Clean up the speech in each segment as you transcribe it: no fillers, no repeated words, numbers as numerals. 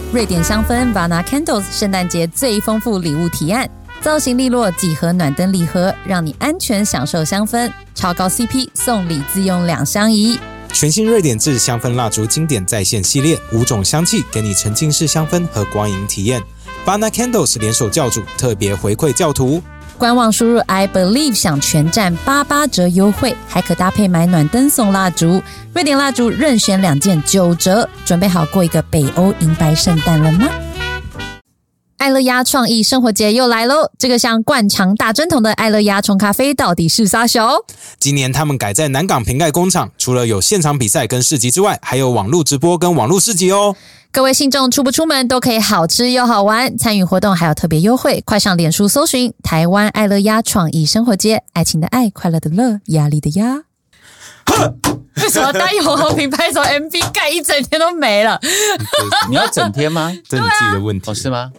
瑞典香氛 Vana Candles 圣诞节最丰富礼物提案，造型利落几何暖灯礼盒，让你安全享受香氛，超高 CP 送礼自用2相宜。 全新瑞典制香氛蜡烛经典再现系列，5种香气给你沉浸式香氛和光影体验。Vana Candles 联手教主特别回馈教徒， 官网输入 I believe 享全站88折优惠，还可搭配买暖灯送蜡烛，瑞典蜡烛任选2件9折。准备好过一个北欧银白圣诞了吗？爱乐压创意生活节又来咯，这个像灌肠大针筒的爱乐压冲咖啡到底是啥小？ 今年他们改在南港瓶盖工厂，除了有现场比赛跟市集之外，还有网络直播跟网络市集哦。 各位信众出不出门都可以好吃又好玩，参与活动还有特别优惠，快上脸书搜寻台湾爱乐压创意生活节，爱情的爱，快乐的乐，压力的压。为什么当有好品拍手 MV 盖一整天都没了？ 你要整天吗？ 这是你自己的问题。 是吗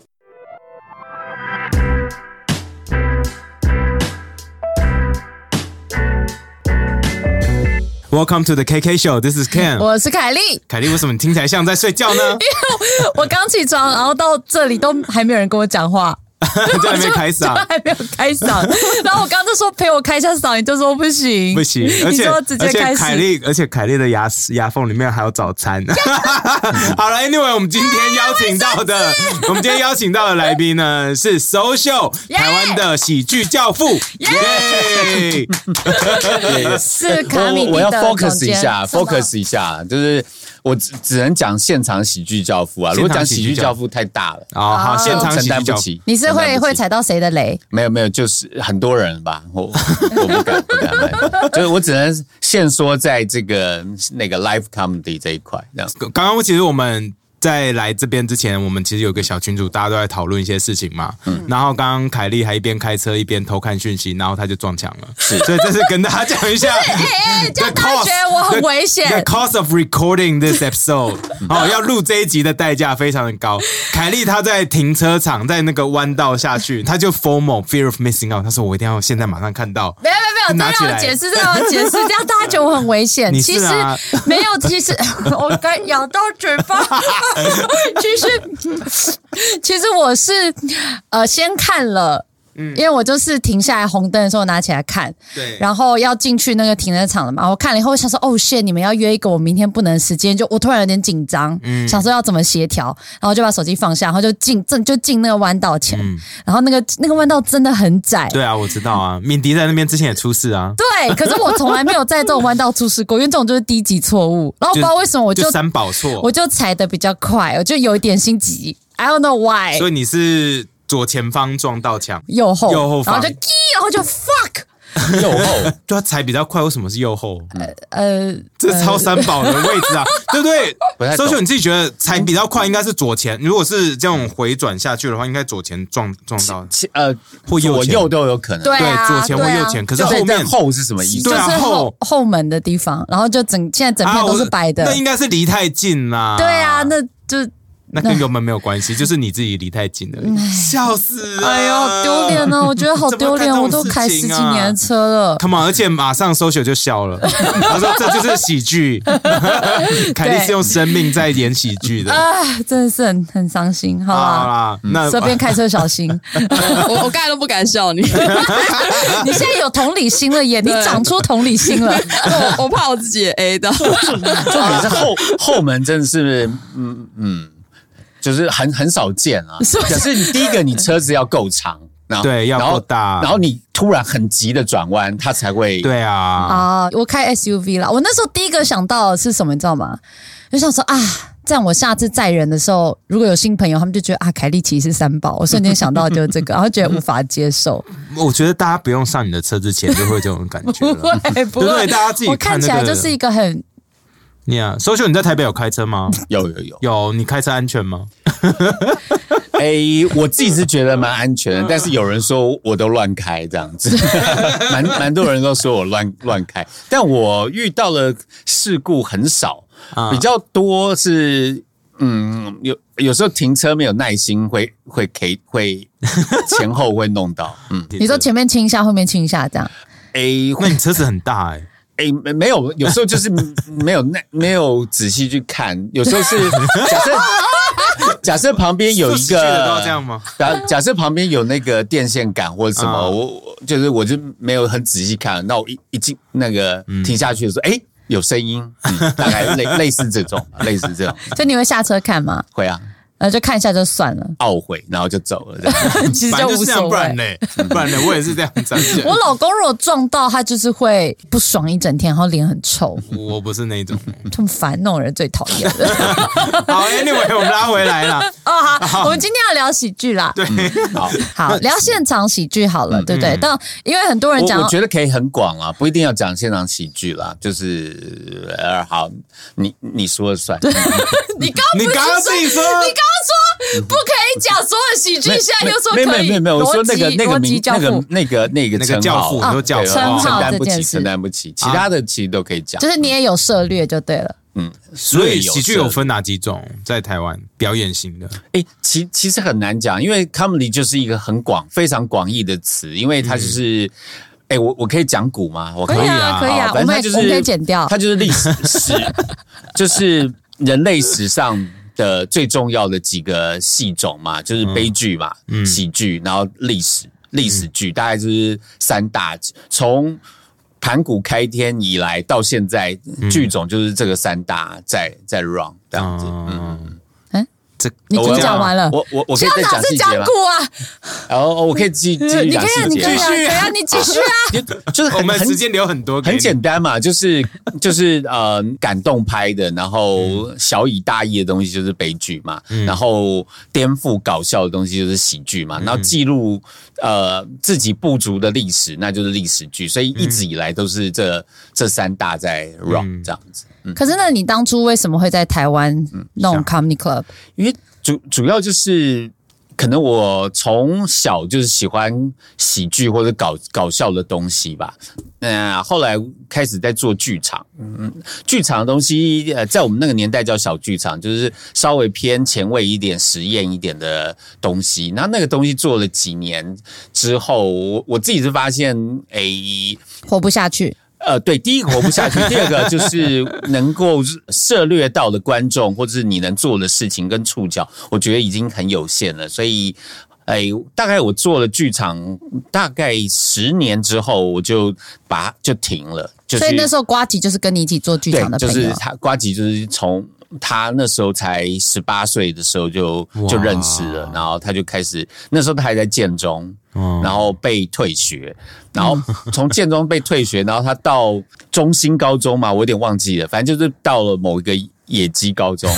？Welcome to the KK Show. This is Ken. 我是凯莉。 凯莉，为什么你听起来像在睡觉呢？ 因为我刚起床，然后到这里都还没有人跟我讲话。 就还没开嗓， 还没有开嗓。然后我刚刚就说陪我开一下嗓，你就说不行， 不行。 你说直接开始。 而且凯莉的牙缝里面还有早餐。好了 ，Anyway， 我们今天邀请到的来宾呢是 Social 台湾的喜剧教父，耶！ 是卡米蒂的总监。 我要 focus 一下，就是我只能讲现场喜剧教父啊。如果讲喜剧教父太大了好，现场喜剧教父。 你是会踩到谁的雷？ 没有，就是很多人吧，我不敢，就是我只能限说在这个那个 live comedy 这一块。这样， 刚刚其实我们在来这边之前，我们其实有个小群组，大家都在讨论一些事情嘛。然后刚刚凯莉还一边开车一边偷看讯息，然后他就撞墙了。所以这是跟大家讲一下， 这样大家觉得我很危险。 The cost of recording this episode， 要录这一集的代价非常的高。凯莉她在停车场，在那个弯道下去，她就 FOMO fear of missing out， 她说我一定要现在马上看到。 没有，这让我解释，这样大家觉得我很危险。 其实没有，其实我刚咬到嘴巴。其实我是先看了，因为我就是停下来红灯的时候拿起来看， 对， 然后要进去那个停车场了嘛，我看了以后想说哦shit，你们要约一个我明天不能时间，就我突然有点紧张，想说要怎么协调，然后就把手机放下，然后就进那个弯道前，然后那个弯道真的很窄。 对啊，我知道啊，敏迪在那边之前也出事啊。 对，可是我从来没有在这种弯道出事过，因为这种就是低级错误，然后不知道为什么我就三宝错， 我就踩得比较快，我就有一点心急 ，I don't know why。 所以你是左前方撞到墙， 右后方， 然后就 fuck， 右后，就他踩比较快，为什么是右后？这是超三宝的位置啊，对不对？Social，你自己觉得踩比较快应该是左前，如果是这种回转下去的话，应该左前撞到，或右前左右都有可能， 对， 左前或右前。可是后面后是什么意思？ 就是后门的地方，然后就现在整片都是白的， 那应该是离太近啦。 对啊，那就。 那跟油门没有关系，就是你自己离太近了，笑死了！ 哎呦，丢脸了！我觉得好丢脸，我都开10几年的车了。 Come on， 而且马上 Social 就笑了，他说这就是喜剧，凯莉是用生命在演喜剧的真的是很伤心。好啦，那这边开车小心。 我刚才都不敢笑你， 你现在有同理心了耶，你长出同理心了。 我怕我自己也 A 到。 重点是后门真的是就是很少见啊。可是你第一个，你车子要够长， 对，要够大， 然后你突然很急的转弯，它才会。 对啊。 我开 SUV 啦。我那时候第一个想到的是什么，你知道吗？就想说这样我下次载人的时候，如果有新朋友，他们就觉得凯莉其实是三宝。我瞬间想到就是这个，然后觉得无法接受。 我觉得大家不用上你的车之前就会有这种感觉了， 不会， 对，大家自己看我看起来就是一个很。 Social， 你在台北有开车吗？ 有， 你开车安全吗？ 我自己是觉得蛮安全的，但是有人说我都乱开这样子，蛮多人都说我乱开，但我遇到的事故很少，比较多是有时候停车没有耐心会前后会弄到。 你说前面亲一下，后面亲一下这样？ 那你车子很大没有，有时候就是没有仔细去看，有时候是假设假设旁边有一个， 都要这样吗？ 假设旁边有那个电线杆或者什么，我就没有很仔细看，那我一进那个停下去的时候，有声音，大概类似这种， 就你会下车看吗？ 会啊。 就看一下就算了， 懊悔，然后就走了。 其实就无所谓， 不然呢，我也是这样子。 我老公如果撞到他，就是会不爽一整天，然后脸很臭。 我不是那种， 很烦，那种人最讨厌的。 好 ，anyway， 我们拉回来了。 好，我们今天要聊喜剧啦。 对， 好，聊现场喜剧好了，对不对？但因为很多人讲， 我觉得可以很广啦，不一定要讲现场喜剧啦。就是好，你说了算。 你刚刚自己说，你刚刚说不可以讲所有喜剧，现在又说可以。 没有，我说那个教父，你说教父承担不起，其他的其实都可以讲。 就是你也有涉猎就对了。 所以喜剧有分哪几种？在台湾表演型的， 其实很难讲，因为 comedy 就是一个非常广义的词，因为它就是。我可以讲古吗？我可以啊，我们可以剪掉。 它就是历史，就是人类史上的最重要的几个戏种嘛，就是悲剧嘛，喜剧，然后历史剧，大概就是三大。从盘古开天以来到现在，剧种就是这个三大在 run 这样子。 你已经讲完了， 我可以再讲细节吗？ 讲古啊， 然后我可以继续讲细节， 你继续啊，你继续啊， 就是我们时间留很多， 很简单嘛，就是感动拍的，然后小以大义的东西就是悲剧嘛，然后颠覆搞笑的东西就是喜剧嘛，然后记录自己不足的历史，那就是历史剧，所以一直以来都是这三大在 run 这样子。 可是，那你当初为什么会在台湾弄 comedy club？ 因为主要就是可能我从小就是喜欢喜剧或者搞笑的东西吧。后来开始在做剧场，剧场的东西在我们那个年代叫小剧场，就是稍微偏前卫一点、实验一点的东西。那个东西做了几年之后，我自己是发现， 活不下去。 对，第一个活不下去，第二个就是能够涉猎到的观众，或者是你能做的事情跟触角，我觉得已经很有限了。所以，大概我做了剧场大概10年之后，我就停了。 所以那时候呱吉就是跟你一起做剧场的朋友， 就是他呱吉就是从他那时候才18岁的时候就认识了，然后他就开始，那时候他还在建中。然后被退学，然后从建中被退学，然后他到中兴高中嘛，我有点忘记了，反正就是到了某一个野鸡高中。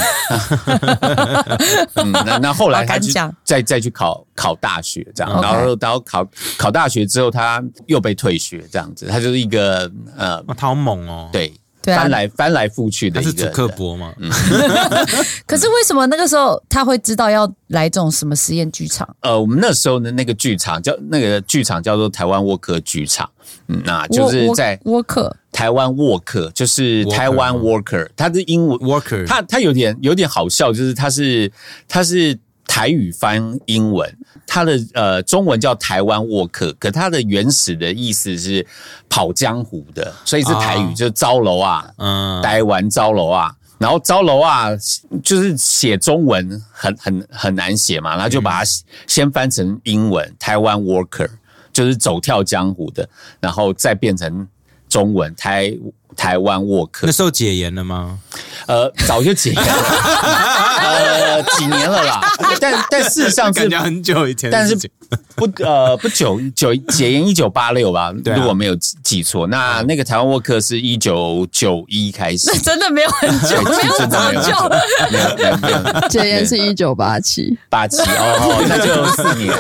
那后来他就再去考大学这样，然后考大学之后他又被退学这样子，他就是一个他好猛哦， 对。翻来覆去的一个， 他是祖克伯吗？ 可是为什么那个时候他会知道要来这种什么实验剧场？ 我们那时候的那个剧场叫做台湾沃克剧场，那就是在台湾沃克，就是台湾 worker， 它的英文 worker， 它有点好笑，就是它是台语翻英文，它的中文叫台湾沃克，可它的原始的意思是跑江湖的，所以是台语，就是招楼啊，台湾招楼啊，然后招楼啊就是写中文很难写嘛，然后就把它先翻成英文，台湾 worker 就是走跳江湖的，然后再变成中文台湾沃克。 那时候解严了吗？ 早就解严了，几年了啦。但事实上是感觉很久以前的事情， 但是不久解严1986吧，如果没有记错。那个台湾沃克是1991开始， 那真的没有很久，没有这么久， 没有。 解严是1987， 那就4年。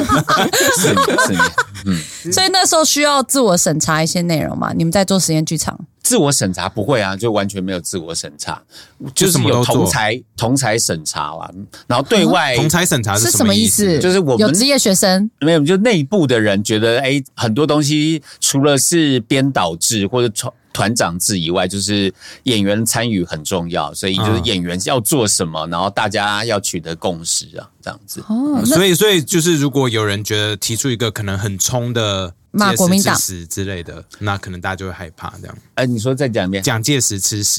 所以那时候需要自我审查一些内容嘛？你们在做实验剧场？ 自我审查不会啊，就完全没有自我审查，就是有同才审查啦。然后对外同才审查是什么意思？ 就是我们有职业学生没有，就内部的人觉得，很多东西除了是编导制或者团长制以外，就是演员参与很重要，所以就是演员要做什么，然后大家要取得共识啊，这样子。 所以就是如果有人觉得提出一个可能很冲的骂国民党之类的，那可能大家就会害怕这样。 你说再讲一遍， 蒋介石吃屎。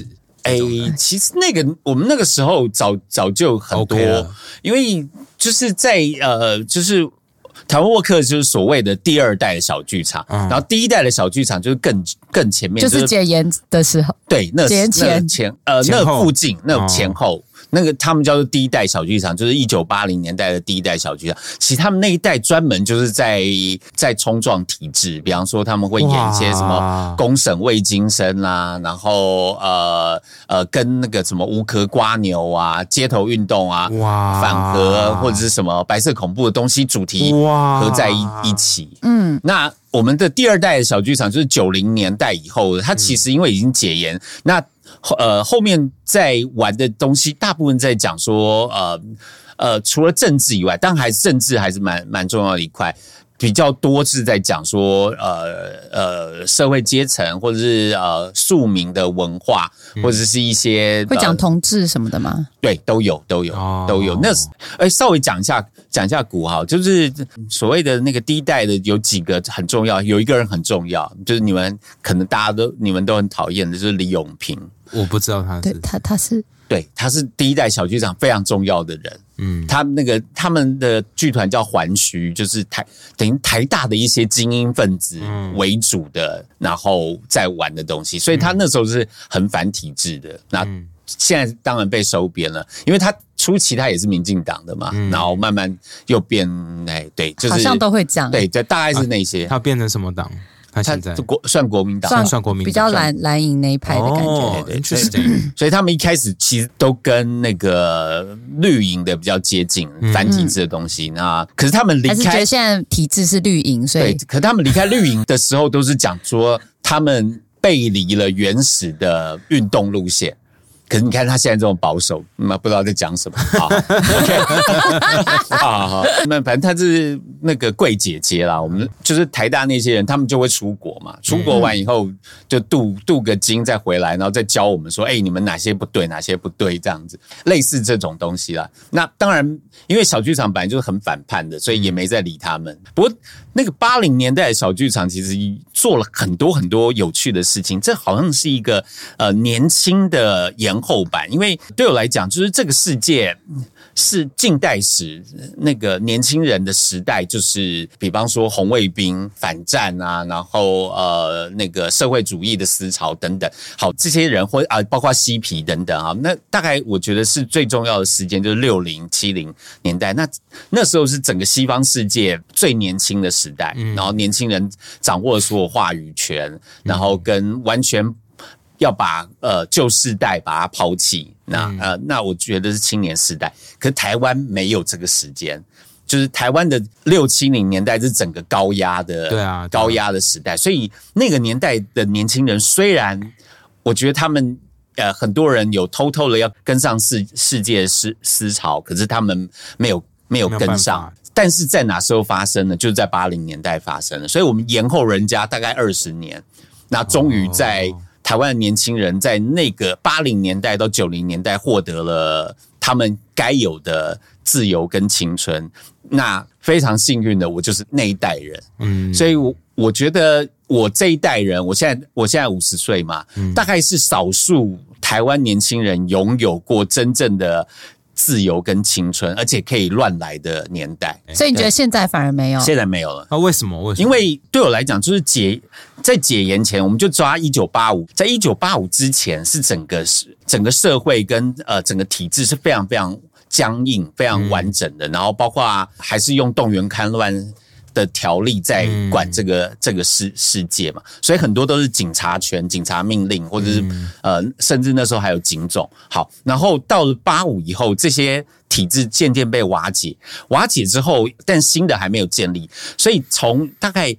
其实我们那个时候早就很多， OK 因为就是在就是台湾沃克就是所谓的第二代的小剧场，然后第一代的小剧场就是更前面， 就是解严的时候， 对， 解严前那附近那前后。那个他们叫做第一代小剧场，就是1980年代的第一代小剧场。其实他们那一代专门就是在冲撞体制，比方说他们会演一些什么公审味精生啦，然后跟那个什么无壳瓜牛啊、街头运动啊、反核或者是什么白色恐怖的东西主题合在一起。那我们的第二代的小剧场就是90年代以后，它其实因为已经解严，那后面在玩的东西，大部分在讲说，除了政治以外，当然政治还是蛮重要的一块，比较多是在讲说，社会阶层或者是庶民的文化，或者是一些会讲同志什么的吗？ 对，都有。那稍微讲一下古哈，就是所谓的那个第一代的有几个很重要，有一个人很重要，就是你们可能你们都很讨厌的，就是李永平。 我不知道他是， 对他是， 对，他是第一代小剧场非常重要的人。他们的剧团叫环徐，就是等于台大的一些精英分子为主的，然后在玩的东西，所以他那时候是很反体制的。那现在当然被收编了，因为他初期他也是民进党的嘛，然后慢慢又变，对，就是好像都会这样， 对，大概是那些。 他变成什么党？他现在算国民党， 算国民党， 比较蓝营那一派的感觉。 对，所以他们一开始其实都跟那个绿营的比较接近，反体制的东西。那可是他们离开， 还是觉得现在体制是绿营，所以对。可他们离开绿营的时候，都是讲说他们背离了原始的运动路线。可是你看他现在这种保守，不知道在讲什么。好 ，OK， 好，那反正他是那个贵姐姐啦。我们就是台大那些人，他们就会出国嘛。出国完以后就镀个金再回来，然后再教我们说，你们哪些不对，哪些不对，这样子，类似这种东西啦。那当然，因为小剧场本来就是很反叛的，所以也没再理他们。不过那个80年代的小剧场其实做了很多很多有趣的事情，这好像是一个年轻的延后版，因为对我来讲，就是这个世界是近代史那个年轻人的时代，就是比方说红卫兵反战啊，然后那个社会主义的思潮等等，好，这些人或包括嬉皮等等啊，那大概我觉得是最重要的时间，就是60、70年代，那时候是整个西方世界最年轻的时代，然后年轻人掌握了所有话语权，然后跟完全要把旧世代把它抛弃，那我觉得是青年世代。可是台湾没有这个时间，就是台湾的60、70年代是整个高压的，高压的时代，所以那个年代的年轻人，虽然我觉得他们很多人有偷偷的要跟上世界思潮，可是他们没有跟上。但是在哪时候发生呢？就是在80年代发生了，所以我们延后人家大概20年，那终于在台湾的年轻人在那个80年代到90年代获得了他们该有的自由跟青春。那非常幸运的，我就是那一代人，所以我觉得我这一代人，我现在50岁嘛，大概是少数台湾年轻人拥有过真正的自由跟青春，而且可以乱来的年代。 所以你觉得现在反而没有？ 现在没有了。 为什么？ 因为对我来讲，就是在解严前，我们就抓1985，在1985之前，是整个社会跟整个体制是非常非常僵硬、非常完整的，然后包括还是用动员戡乱的条例在管这个世界嘛，所以很多都是警察权、警察命令，或者是甚至那时候还有警总。好，然后到了85以后，这些体制渐渐被瓦解之后，但新的还没有建立，所以从大概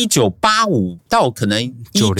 1985到可能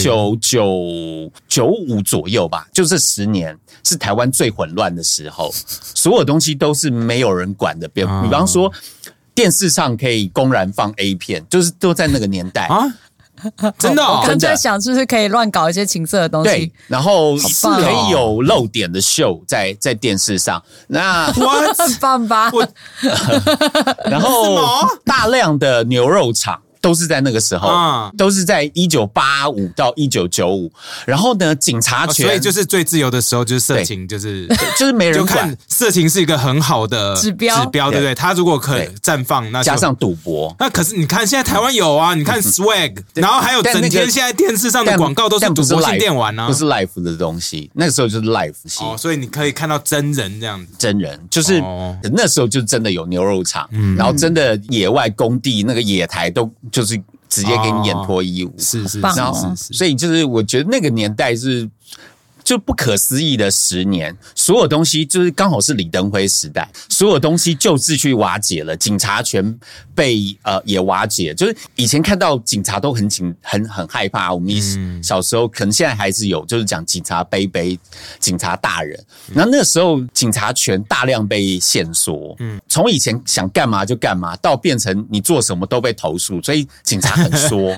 1995左右吧，就这10年是台湾最混乱的时候，所有东西都是没有人管的，比方说电视上可以公然放 A 片，就是都在那个年代啊， 真的， 我刚在想是不是可以乱搞一些情色的东西， 对，然后可以有露点的秀在电视上，那很棒吧？ 然后大量的牛肉场都是在那个时候，都是在1985到1995。然后呢，警察权， 所以就是最自由的时候，就是色情，就是没人管， 就看色情是一个很好的指标，对不对？他如果可绽放，那加上赌博， 那可是你看现在台湾有啊，你看 Swag， 然后还有整天现在电视上的广告都是赌博性电玩啊， 不是 live 的东西，那个时候就是 live 戏所以你可以看到真人这样子， 真人就是那时候就真的有牛肉场，然后真的野外工地那个野台都就是直接给你演脱衣舞， 是， 然后所以就是我觉得那个年代是。就不可思议的10年，所有东西就是刚好是李登辉时代，所有东西就秩序瓦解了，警察权被也瓦解。就是以前看到警察都很害怕，我们小时候可能现在还是有，就是讲警察杯杯、警察大人。然后那时候警察权大量被限缩，从以前想干嘛就干嘛，到变成你做什么都被投诉，所以警察很缩，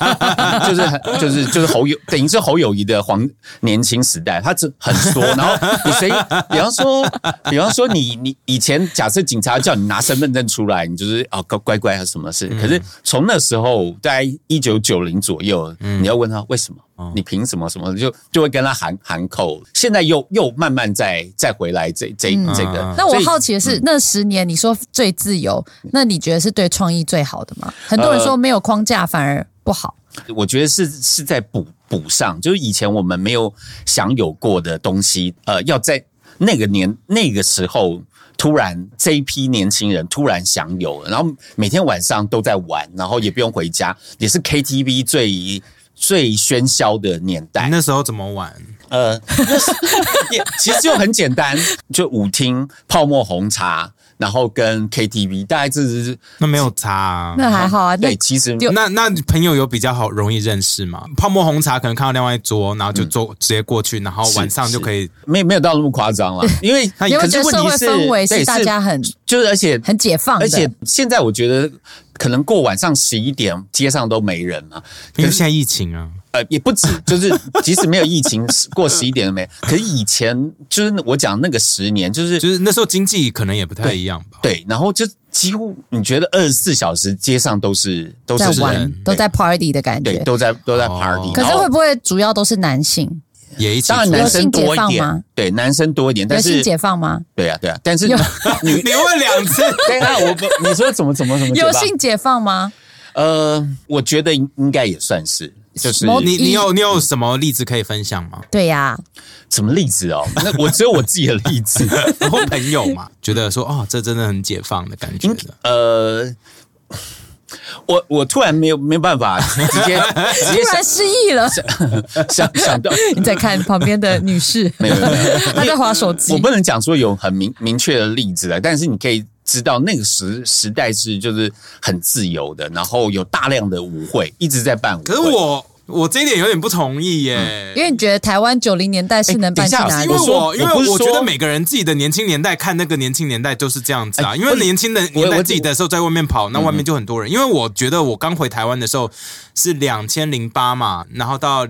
就是侯友，等于是侯友宜的年轻时代，他很缩，然后你比方说你以前假设警察叫你拿身份证出来，你就是乖乖还是什么事？可是从那时候大概1990左右，你要问他为什么，你凭什么什么，就会跟他喊扣。现在又慢慢再回来这个。 那我好奇的是，那10年你说最自由，那你觉得是对创意最好的吗？很多人说没有框架反而不好。 我觉得是在补上，就是以前我们没有享有过的东西，要在那个时候，突然这一批年轻人突然享有了，然后每天晚上都在玩，然后也不用回家，也是 KTV 最喧嚣的年代。 你那时候怎么玩？ 其实就很简单，就舞厅、泡沫红茶。然后跟 KTV 大概那没有差啊， 那还好啊。 对，其实那朋友有比较好容易认识吗？泡沫红茶可能看到另外一桌，然后就直接过去，然后晚上就可以， 没有到那么夸张啦。因为可是问题是社会氛围是大家就是而且很解放的， 而且现在我觉得可能过晚上11点街上都没人嘛， 因为现在疫情啊。 也不止，就是即使没有疫情，过11点都没。可是以前就是我讲那个10年，就是那时候经济可能也不太一样吧。 对，然后就几乎你觉得24小时街上都是人，都在 party 的感觉， 对，都在 party。 可是会不会主要都是男性？ 也一起， 当然男生多一点，对，男生多一点，但是有性解放吗？ 对啊，但是你问 2次， 对啊，你说怎么有性解放吗？ 我觉得应该也算是。就是你有什么例子可以分享吗？ 对呀， 什么例子哦？那我只有我自己的例子， 然后朋友嘛，觉得说这真的很解放的感觉的。 我突然没办法直接突然失忆了， 想到你在看旁边的女士， 没有， 她在滑手机。 我不能讲说有很明确的例子了，但是你可以知道那个时代是就是很自由的，然后有大量的舞会一直在办舞会。 可是我这一点有点不同意耶， 因为你觉得台湾90年代是能办去哪里？ 因为我觉得每个人自己的年轻年代看那个年轻年代都是这样子啊，因为年轻的年代自己的时候在外面跑，那外面就很多人。因为我觉得我刚回台湾的时候是2008嘛，然后到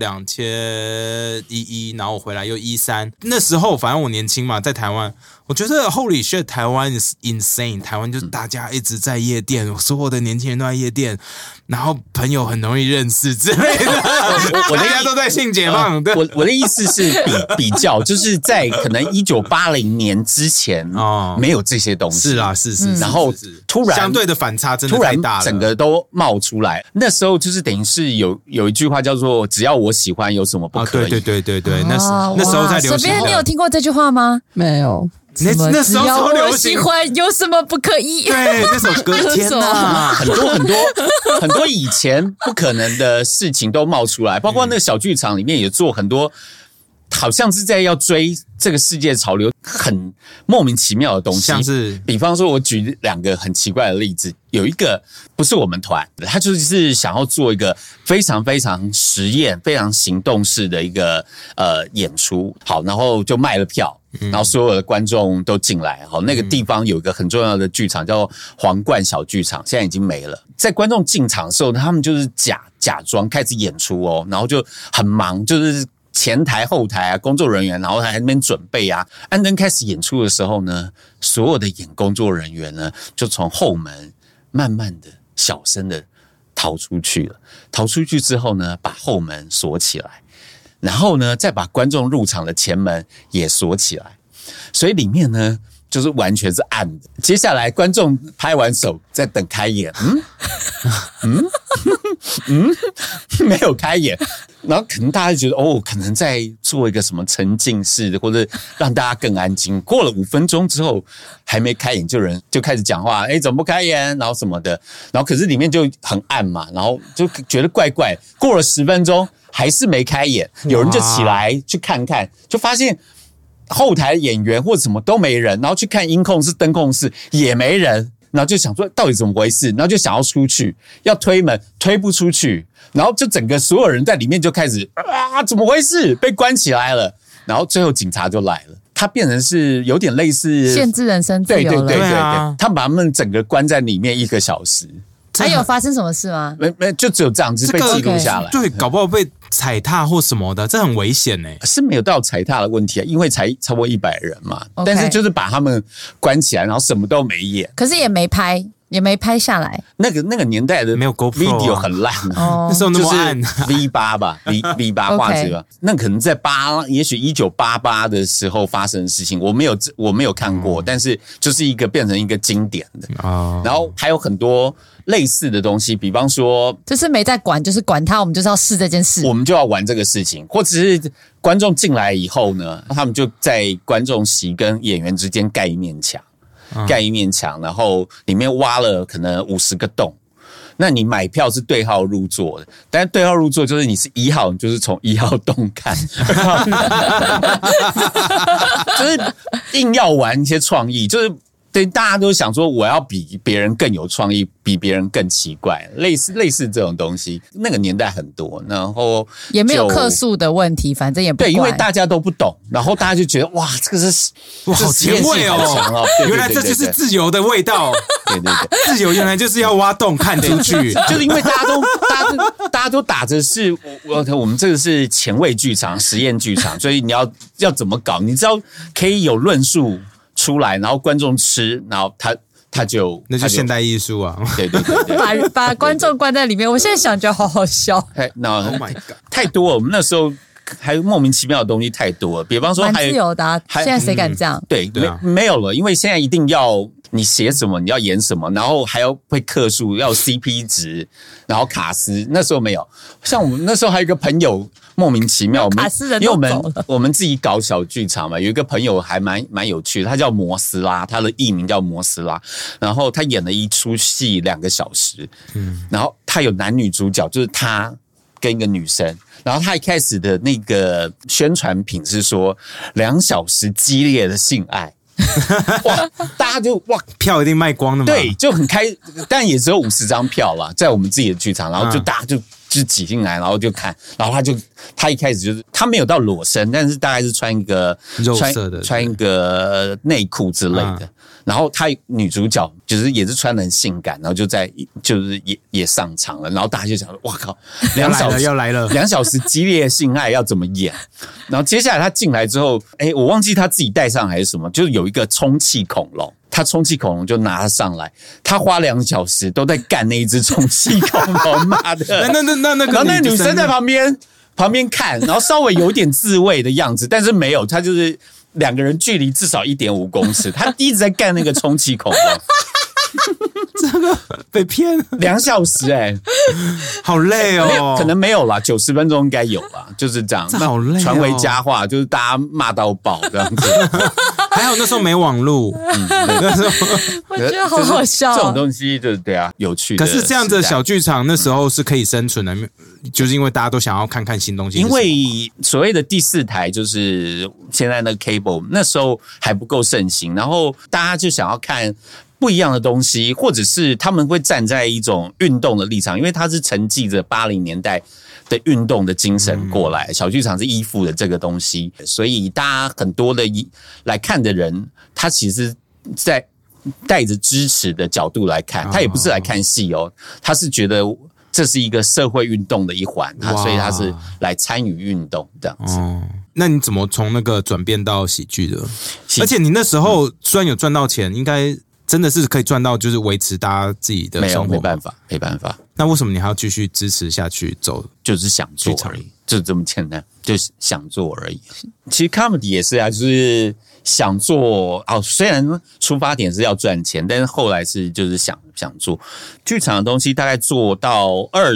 2011，然后我回来又13，那时候反正我年轻嘛，在台湾。我觉得 Holy shit， 台湾 is insane。台湾就是大家一直在夜店，所有的年轻人都在夜店，然后朋友很容易认识之类的。大家都在性解放。 我的意思是比较，就是在可能1980年之前没有这些东西。 是啊，是。 然后突然相对的反差真的太大了， 整个都冒出来。那时候就是等于是有一句话叫做“只要我喜欢，有什么不可以”。 对，那时候在流行。 这边你有听过这句话吗？ 没有。 那时候超流行， 喜欢有什么不可以？ 对，那首歌，天哪， 很多以前不可能的事情都冒出来，包括那个小剧场里面也做很多，好像是在要追这个世界潮流，很莫名其妙的东西。 像是， 比方说，我举2个很奇怪的例子，有一个不是我们团，他就是想要做一个非常非常实验、非常行动式的一个演出，好，然后就卖了票。然后所有的观众都进来，好，那个地方有一个很重要的剧场叫皇冠小剧场，现在已经没了。在观众进场的时候，他们就是假装开始演出哦，然后就很忙，就是前台后台啊，工作人员，然后还在那边准备啊。安登开始演出的时候呢，所有的演工作人员呢，就从后门慢慢的、小声的逃出去了。逃出去之后呢，把后门锁起来，然后呢，再把观众入场的前门也锁起来，所以里面呢就是完全是暗的。接下来观众拍完手在等开演，没有开演，然后可能大家就觉得可能在做一个什么沉浸式的，或者让大家更安静。过了5分钟之后还没开演，就有人就开始讲话，怎么不开演，然后什么的，然后可是里面就很暗嘛，然后就觉得怪怪。过了10分钟还是没开演，有人就起来去看看，就发现后台演员或者什么都没人，然后去看音控室、灯控室也没人，然后就想说到底怎么回事，然后就想要出去，要推门推不出去，然后就整个所有人在里面就开始怎么回事，被关起来了，然后最后警察就来了，他变成是有点类似限制人身自由了， 对，他把他们整个关在里面1个小时。 还有发生什么事吗？ 没，就只有这样子被记录下来。 对，搞不好被踩踏或什么的，这很危险欸。 是没有到踩踏的问题啊，因为才超过100人嘛。但是就是把他们关起来，然后什么都没演， 可是也没拍下来。 那个年代的没有 GoPro video 很烂， 那时候那么暗 ，V8 吧，V8 画质吧。那可能在也许1988的时候发生的事情，我没有看过，但是就是变成一个经典的。然后还有很多类似的东西，比方说， 就是没在管，就是管他，我们就是要试这件事， 我们就要玩这个事情，或者是观众进来以后呢，他们就在观众席跟演员之间盖一面墙，然后里面挖了可能50个洞。那你买票是对号入座的，但是对号入座就是你是1号，你就是从1号洞看，就是硬要玩一些创意，就是对大家都想说我要比别人更有创意，比别人更奇怪，类似这种东西，那个年代很多，然后也没有客诉的问题，反正也不对，因为大家都不懂，然后大家就觉得哇，这个是好前卫哦，原来这就是自由的味道。 对， 自由原来就是要挖洞看出去， 就是因为大家都打着是我们这个是前卫剧场、实验剧场，所以你要怎么搞？你知道可以有论述出来，然后观众吃，然后他就那就现代艺术啊！ 对， 把观众关在里面，我现在想觉得好好笑。 Oh my god， 太多了！我们那时候还莫名其妙的东西太多了，比方说蛮自由的啊，现在谁敢这样？ 对，没有了，因为现在一定要你写什么，你要演什么，然后还要会客数，要 CP 值，然后卡司。那时候没有，像我们那时候还有一个朋友莫名其妙，因为我们自己搞小剧场嘛，有一个朋友还蛮有趣的，他叫摩斯拉，他的艺名叫摩斯拉，然后他演了一出戏2个小时，然后他有男女主角，就是他跟一个女生，然后他一开始的那个宣传品是说2小时激烈的性爱。哇！大家就票一定卖光了嘛？ 对，就很但也只有50张票啦，在我们自己的剧场，然后就大家就挤进来，然后就看，然后他一开始就是他没有到裸身，但是大概是穿一个肉色的， 穿一个内裤之类的。然后他女主角就是也是穿得很性感，然后就是也上场了，然后大家就想说，哇靠，2小时要来了 ，2小时激烈性爱要怎么演？然后接下来他进来之后，我忘记他自己带上还是什么，就是有一个充气恐龙。他充气恐龙就拿上来，他花2小时都在干那一只充气恐龙，妈的！ 那个， 然后那女生在旁边看，然后稍微有点自慰的样子，但是没有，他就是2个人距离至少1.5公尺，他一直在干那个充气恐龙。 这个被骗了 2小时好累哦， 可能没有啦，90分钟应该有啦，就是这样。 这好累传为佳话，就是大家骂到爆这样子。 还好那时候没网路， 那时候我觉得好好笑。 这种东西就是对啊，有趣的。 可是这样子的小剧场那时候是可以生存的，就是因为大家都想要看看新东西。 因为所谓的第4台就是现在那个 cable， 那时候还不够盛行，然后大家就想要看不一样的东西，或者是他们会站在一种运动的立场，因为他是承继着80年代的运动的精神过来，小剧场是依附的这个东西，所以大家很多的来看的人，他其实在带着支持的角度来看，他也不是来看戏哦，他是觉得这是一个社会运动的一环，所以他是来参与运动这样子。 那你怎么从那个转变到喜剧的？而且你那时候虽然有赚到钱，应该真的是可以赚到，就是维持大家自己的生活？ 没办法。 那为什么你还要继续支持下去走？ 就是想做而已，就这么简单，就是想做而已。其实 comedy 也是啊，就是想做虽然出发点是要赚钱，但是后来是就是想做剧场的东西。大概做到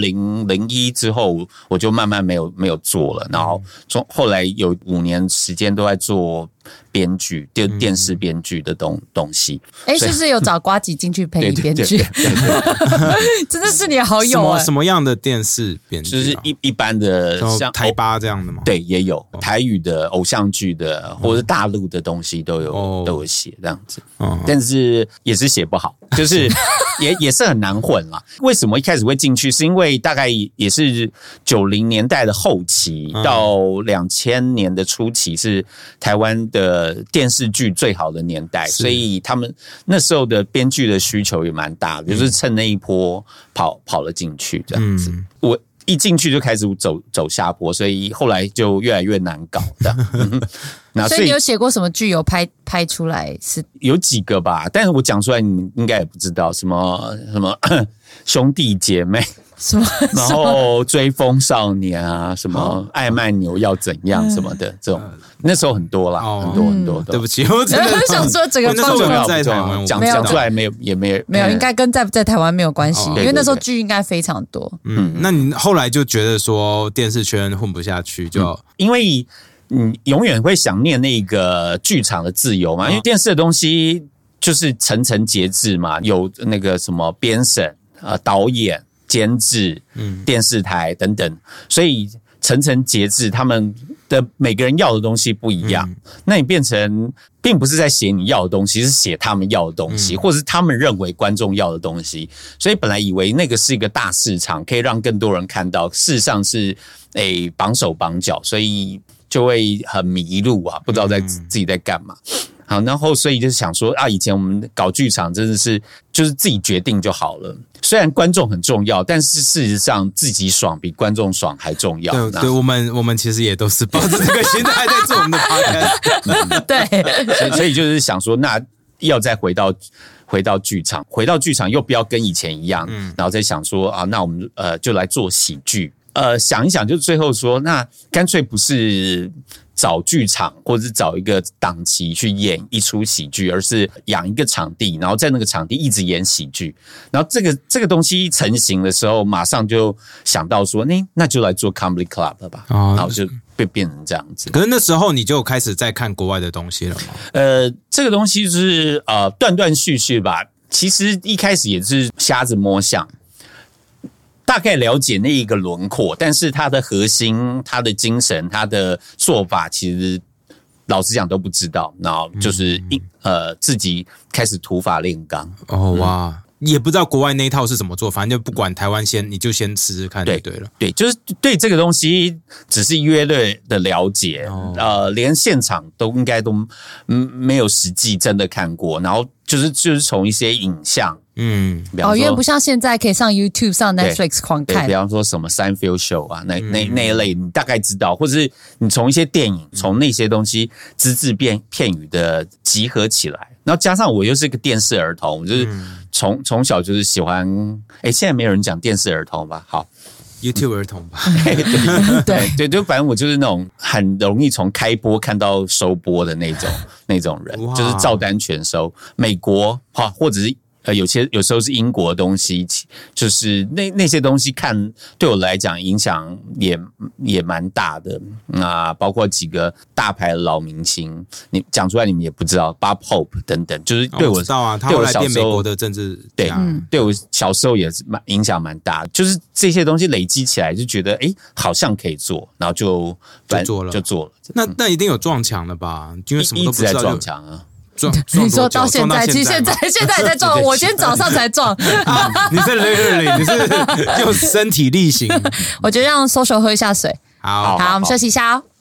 2001之后，我就慢慢没有做了。然后从后来有5年时间都在做编剧，电视编剧的东西。 是不是有找呱吉进去配编剧？真的是你好友什么样的电视编剧？ 就是一般的像台八这样的吗？ 对，也有台语的偶像剧的，或者大陆的东西都有写这样子。但是也是写不好，就是也是很难混啦。为什么一开始会进去？是因为大概也是90年代的后期到2000年的初期是台湾的电视剧最好的年代，所以他们那时候的编剧的需求也蛮大的，就是趁那一波跑了进去这样子。我一进去就开始走下坡，所以后来就越来越难搞的。 所以你有写过什么剧有拍出来？是有几个吧，但是我讲出来你们应该也不知道，什么兄弟姐妹， 什么， 然后追风少年啊，什么爱曼牛要怎样什么的这种，那时候很多啦，很多。 对不起，我真的想说整个放重在台湾讲出来没有， 应该跟在台湾没有关系，因为那时候剧应该非常多。 那你后来就觉得说电视圈混不下去，就因为你永远会想念那个剧场的自由嘛，因为电视的东西就是层层节制嘛，有那个什么编审、导演、监制、电视台等等，所以层层节制，他们的每个人要的东西不一样。那你变成并不是在写你要的东西，是写他们要的东西，或者是他们认为观众要的东西。所以本来以为那个是一个大市场，可以让更多人看到，事实上是绑手绑脚，所以就会很迷路啊，不知道自己在干嘛。好，然后所以就想说以前我们搞剧场真的是就是自己决定就好了。虽然观众很重要，但是事实上自己爽比观众爽还重要。 对，我们其实也都是抱着这个心态在做我们的 podcast。 对， 所以就是想说，那要再回到剧场，又不要跟以前一样，然后再想说那我们就来做喜剧。想一想，就最后说，那干脆不是找剧场或者是找一个档期去演一出喜剧，而是养一个场地，然后在那个场地一直演喜剧。然后这个东西成型的时候，马上就想到说，那就来做 Comedy Club 吧。然后就变成这样子。 可是那时候你就开始在看国外的东西了吗？ 这个东西就是断断续续吧。其实一开始也是瞎子摸象。大概了解那一个轮廓，但是它的核心、它的精神、它的做法，其实老实讲都不知道。然后就是自己开始土法炼钢。 哇！也不知道国外那一套是怎么做，反正就不管台湾你就先试试看就对了。 对，就是对这个东西只是约略的了解，连现场应该都没有实际真的看过，然后就是从一些影像。因为不像现在可以上 YouTube 上 Netflix 狂看， 比方说什么 Seinfeld Show 啊，那一类你大概知道，或者是你从一些电影，从那些东西只字片语的集合起来，然后加上我又是一个电视儿童，我就是从小就是喜欢，现在没有人讲电视儿童吧？好。 YouTube 儿童吧， 对，就反正我就是那种很容易从开播看到收播的那种人，就是照单全收。美国或者是有时候是英国的东西，就是那些东西看对我来讲影响也蛮大的。包括几个大牌的老明星，你讲出来你们也不知道 ，Bob Hope 等等，就是对我知道啊，他后来变美国的政治家， 对我小时候也是影响蛮大的。就是这些东西累积起来，就觉得好像可以做，然后就做了。 那一定有撞墙了吧？因为什么都不知道一直在撞墙啊。 你说到现在，其实现在也在撞，我今天早上才撞。 你是累，你是用身体力行。 我觉得让 social 喝一下水。好，我们休息一下哦。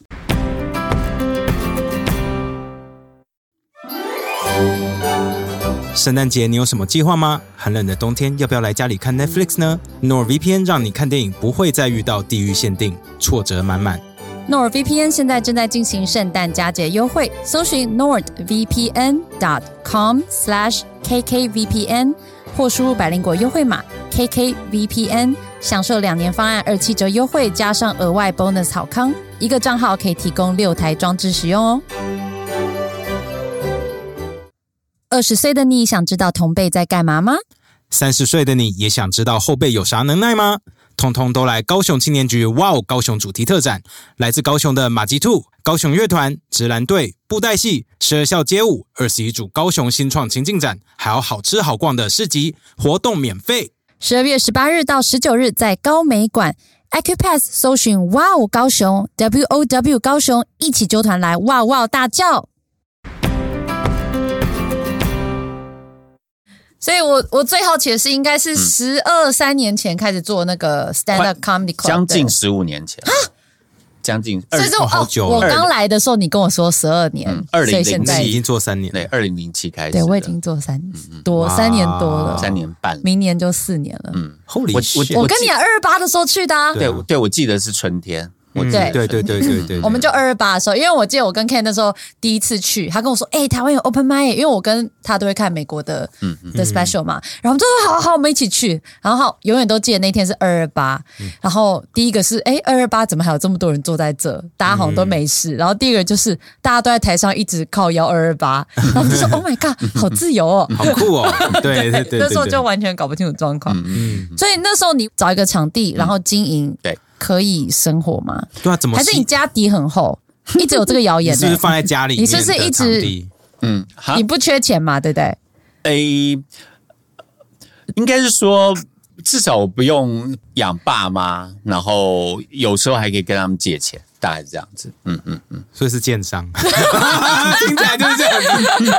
圣诞节你有什么计划吗？寒冷的冬天要不要来家里看 Netflix 呢？ NordVPN 让你看电影不会再遇到地域限定，挫折满满。 NordVPN 现在正在进行圣诞佳节优惠，搜寻 nordvpn.com/kkvpn 或输入百灵果优惠码 KKVPN， 享受2年方案27折优惠，加上额外 bonus 好康，一个账号可以提供6台装置使用哦。20岁的你想知道同辈在干嘛吗 ？30岁的你也想知道后辈有啥能耐吗？通通都来高雄青年局哇哦高雄主题特展，来自高雄的马吉兔、高雄乐团、直男队、布袋戏、12校街舞、21组高雄新创情境展，还有好吃好逛的市集，活动免费。 12月18日到19日在高美馆 Acupass 搜寻哇哦高雄 WOW 高雄，一起揪团来哇哇大叫。所以我最好奇的是，应该是13年前开始做那个 Stand Up Comedy Club， 将近15年前，将近所以好久我刚来的时候，你跟我说12年 ，2007 已经做3年， 对，2007开始， 对我已经做3年多了 ，3年半， 明年就4年了。我跟你讲228的时候去的啊， 对，我记得是春天。 对， 我们就228的时候，因为我记得我跟 Ken 那时候第一次去，他跟我说，台湾有 open mic， 因为我跟他都会看美国的special 嘛，然后我们就说好，我们一起去，然后永远都记得那天是228，然后第一个是228怎么还有这么多人坐在这，大家好像都没事，然后第二个就是大家都在台上一直靠腰228，然后我们就说 Oh my god， 好自由哦， 好酷哦，对， 那时候就完全搞不清楚状况，所以那时候你找一个场地，然后经营， 对。 可以生活吗？ 对啊，怎么？ 还是你家底很厚？一直有这个谣言、 你是不是放在家里面？ 你是不是一直你不缺钱嘛？对不对？ 应该是说，至少我不用养爸妈，然后有时候还可以跟他们借钱，大概是这样子。 所以是建商，听起来就是这样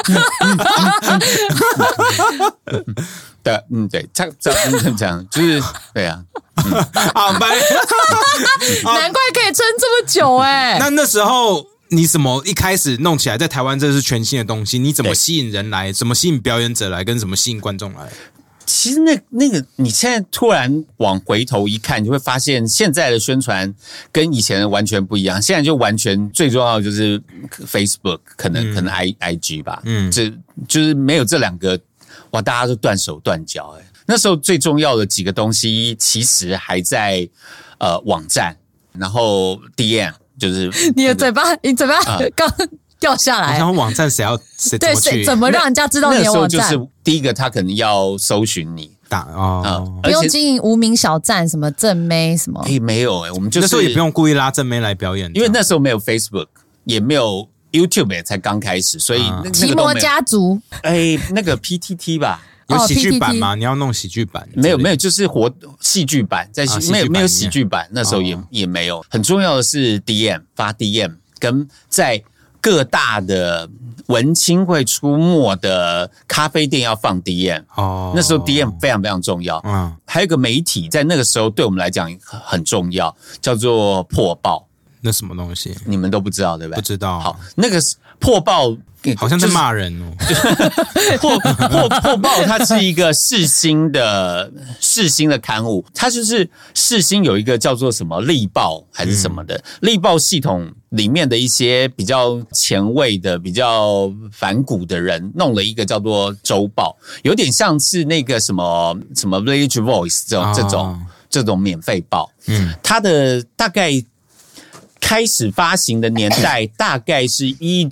子。对，对，这样就是对啊。 好吧， 难怪可以撑这么久那时候你怎么一开始弄起来，在台湾这是全新的东西，你怎么吸引人来？怎么吸引表演者来？跟怎么吸引观众来？ 其实那个，你现在突然往回头一看，你就会发现现在的宣传跟以前完全不一样。现在就完全最重要的就是 Facebook， 可能 IG 吧，就是没有这两个，哇，大家都断手断脚那时候最重要的几个东西，其实还在网站，然后 DM 就是你嘴巴刚掉下来。 然后网站谁怎么去？ 怎么让人家知道你的网站？ 那时候就是第一个，他可能要搜寻你。 不用经营无名小站，什么正妹什么？ 没有我们就是那时候也不用故意拉正妹来表演， 因为那时候没有 Facebook， 也没有 YouTube， 也才刚开始，所以奇摩家族， 那个 PTT 吧。 有喜剧版吗？你要弄喜剧版？ 没有，就是戏剧版，在没有喜剧版，那时候也没有。很重要的是 DM 发 DM， 跟在各大的文青会出没的咖啡店要放 DM。那时候 DM 非常非常重要。还有一个媒体在那个时候对我们来讲很重要，叫做破报。 那什么东西？ 你们都不知道对不对？ 不知道。 好，那个破报。 好像在骂人哦。 破报它是一个世新的刊物，它就是世新有一个叫做什么力报还是什么的力报系统里面的一些比较前卫的、比较反骨的人弄了一个叫做周报，有点像是那个什么 Village Voice 这种免费报。它的大概开始发行的年代大概是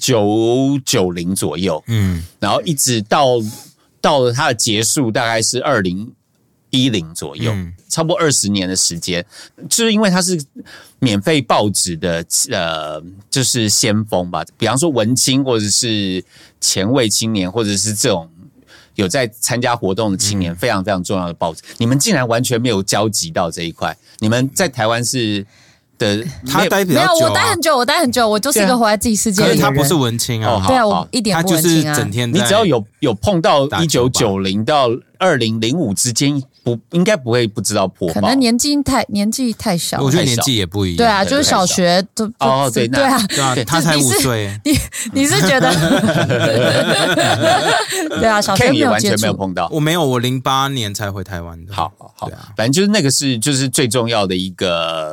1990左右，然后一直到了它的结束大概是2010左右，差不多20年的时间，就是因为它是免费报纸的就是先锋吧，比方说文青或者是前卫青年，或者是这种有在参加活动的青年，非常非常重要的报纸，你们竟然完全没有交集到这一块，你们在台湾是。 他待比较久、 没有，我待很久，我就是一个活在自己世界里的人。 可是他不是文青啊， 对啊，我一点不文青啊。 他就是整天你只要有碰到1990到2005之间，应该不会不知道破报。 可能年纪太小， 我觉得年纪也不一样。 对啊，就是小学都对啊， 他才5岁。 你是觉得？对啊，小学也完全没有碰到。 我没有，我08年才回台湾的。 好，反正就是那个就是最重要的一个。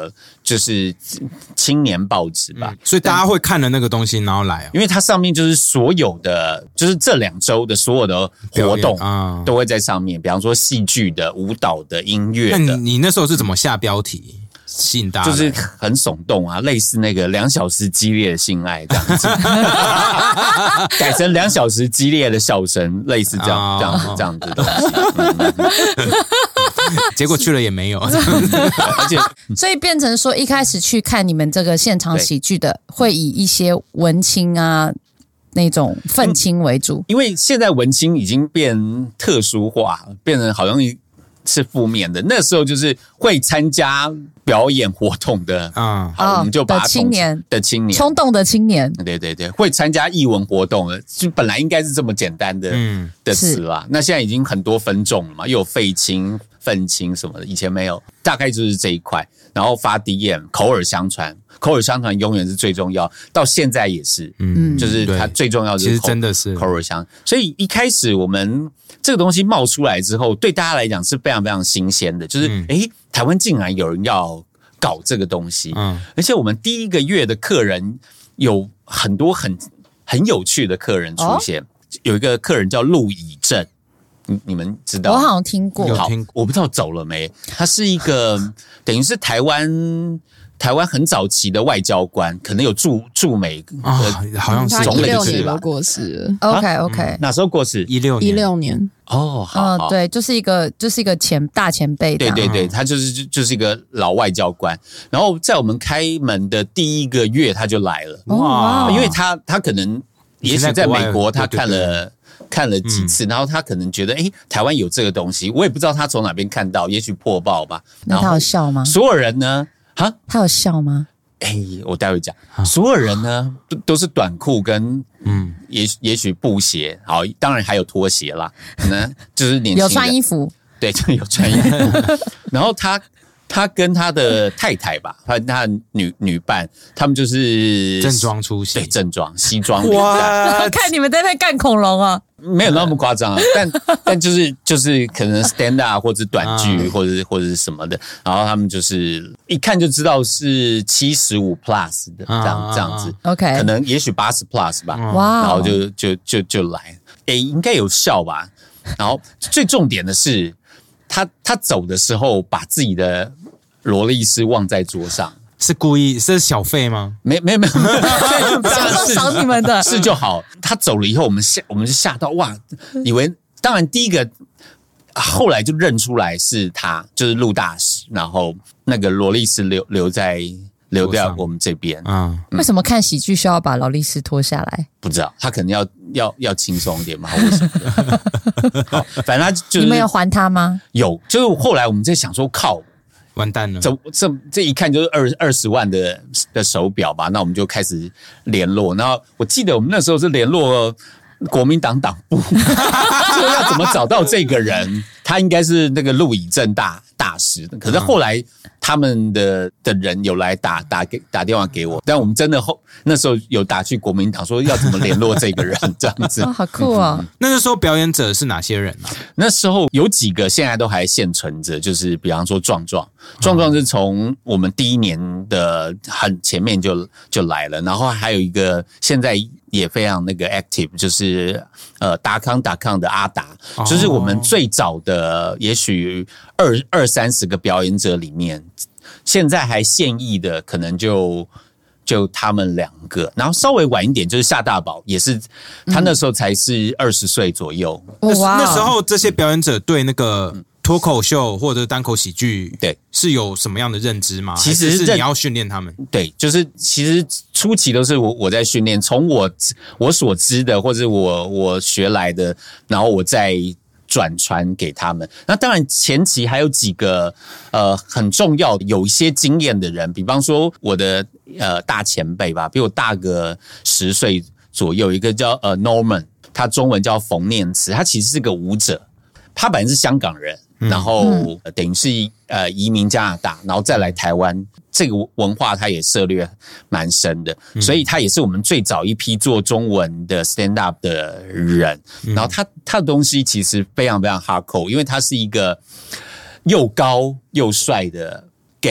就是青年报纸吧， 所以大家会看了那个东西然后来因为它上面就是所有的，就是这2周的所有的活动都会在上面，比方说戏剧的、舞蹈的、音乐的。 那你那时候是怎么下标题？吸引大家就是很耸动啊，类似那个2小时激烈的性爱这样子，改成2小时激烈的笑声，类似这样子的东西。 结果去了也没有，而且所以变成说一开始去看你们这个现场喜剧的，会以一些文青啊那种愤青为主， 因为现在文青已经变特殊化，变成好像是负面的。那时候就是会参加表演活动的，好，我们就把它青年，冲动的青年， 对对对，会参加艺文活动的，就本来应该是这么简单的词啦。那现在已经很多分众了嘛，又有废青、愤青什么的，以前没有，大概就是这一块。然后发 DM， 口耳相传永远是最重要，到现在也是，就是它最重要的， 其实真的是口耳相传。所以一开始我们这个东西冒出来之后，对大家来讲是非常非常新鲜的，就是台湾竟然有人要搞这个东西，而且我们第一个月的客人有很多很有趣的客人出现，有一个客人叫陆以正。你们知道？ 我好像听过， 我不知道走了没。他是一个等于是台湾很早期的外交官，可能有驻美好像是他16年就过世了。 OK， 哪时候过世 ？16年。 哦，好， 对，就是一个大前辈。 对对对，他就是一个老外交官。然后在我们开门的第一个月他就来了，哇！因为他可能也许在美国他看了几次，然后他可能觉得，台湾有这个东西，我也不知道他从哪边看到，也许破报吧。 那他有笑吗？ 所有人呢？ 他有笑吗？ 我待会讲。所有人呢都是短裤跟也许布鞋，好，当然还有拖鞋啦。呢，就是年轻人有穿衣服， 对，有穿衣服。然后他跟他的太太吧，他的女伴，他们就是正装出席， 对，正装西装领带。 看你们在那干恐龙啊， 没有那么夸张啊，但就是可能 stand up 或者短剧或者是什么的，然后他们就是一看就知道是75 plus 的这样子 ，OK， 可能也许80 plus 吧，哇，然后就来，应该有效吧，然后最重点的是。他走的时候，把自己的罗丽丝忘在桌上， 是故意？是小费吗？ 没， 是少你们的， 是就好。他走了以后，我们就吓到，哇！以为当然第一个，后来就认出来是他，就是陆大使，然后那个罗丽丝留在我们这边。 为什么看喜剧需要把劳力士脱下来？ 不知道，他可能要轻松一点嘛？为什么？好，反正他就是。 你们有还他吗？ 有，就是后来我们在想说，靠， 完蛋了， 这一看就是20万的手表吧？那我们就开始联络。然后我记得我们那时候是联络国民党党部，就要怎么找到这个人？他应该是那个陆以正大使，可是后来他们的人有来打电话给我，但我们真的那时候有打去国民党说要怎么联络这个人这样子。 好酷啊！ 那个时候表演者是哪些人啊？ 那时候有几个现在都还现存着，就是比方说壮是从我们第一年的很前面就来了，然后还有一个现在也非常那个 active， 就是达康的阿达，就是我们最早的也许20-30个表演者里面，现在还现役的可能就他们2个，然后稍微晚一点就是夏大宝，也是他那时候才是20岁左右。 那时候这些表演者对那个脱口秀或者单口喜剧， 对， 是有什么样的认知吗？ 其实是你要训练他们， 对，就是其实初期都是我在训练，从我所知的或者我学来的，然后我再转传给他们。那当然前期还有几个很重要有一些经验的人，比方说我的大前辈吧，比我大个10岁左右，一个叫Norman， 他中文叫冯念慈，他其实是个舞者，他本来是香港人。然后等于是移民加拿大，然后再来台湾，这个文化他也涉猎蛮深的，所以他也是我们最早一批做中文的 stand up 的人。然后他的东西其实非常非常 hardcore， 因为他是一个又高又帅的 gay。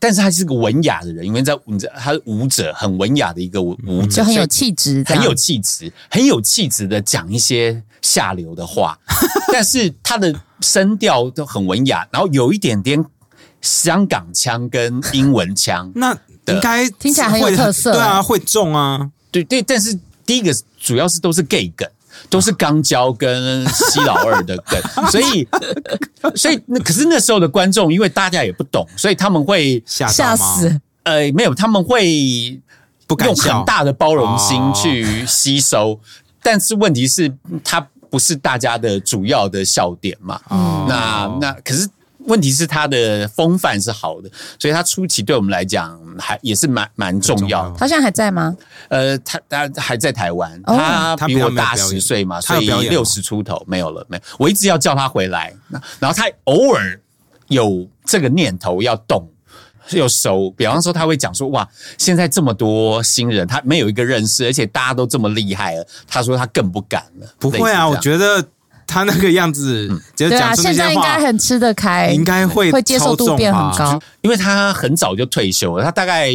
但是他是个文雅的人，因为他是舞者，很文雅的一个舞者， 就很有气质， 很有气质的讲一些下流的话，但是他的声调都很文雅，然后有一点点香港腔跟英文腔， 那应该听起来很有特色， 对啊，会中啊， 对，但是第一个主要是都是 gay 梗。都是肛交跟西老二的梗，所以可是那时候的观众，因为大家也不懂，所以他们会吓死。 没有，他们会用很大的包容心去吸收，但是问题是，它不是大家的主要的笑点嘛。那可是。问题是他的风范是好的，所以他初期对我们来讲也是蛮重要的。 他现在还在吗？ 他还在台湾，他比我大10岁嘛，所以60出头没有了。我一直要叫他回来，然后他偶尔有这个念头要动。有熟，比方说他会讲说，哇，现在这么多新人，他没有一个认识，而且大家都这么厉害了。他说他更不敢了。 不会啊，我觉得。他那个样子， 对啊，现在应该很吃得开， 应该会接受度变很高， 因为他很早就退休了，他大概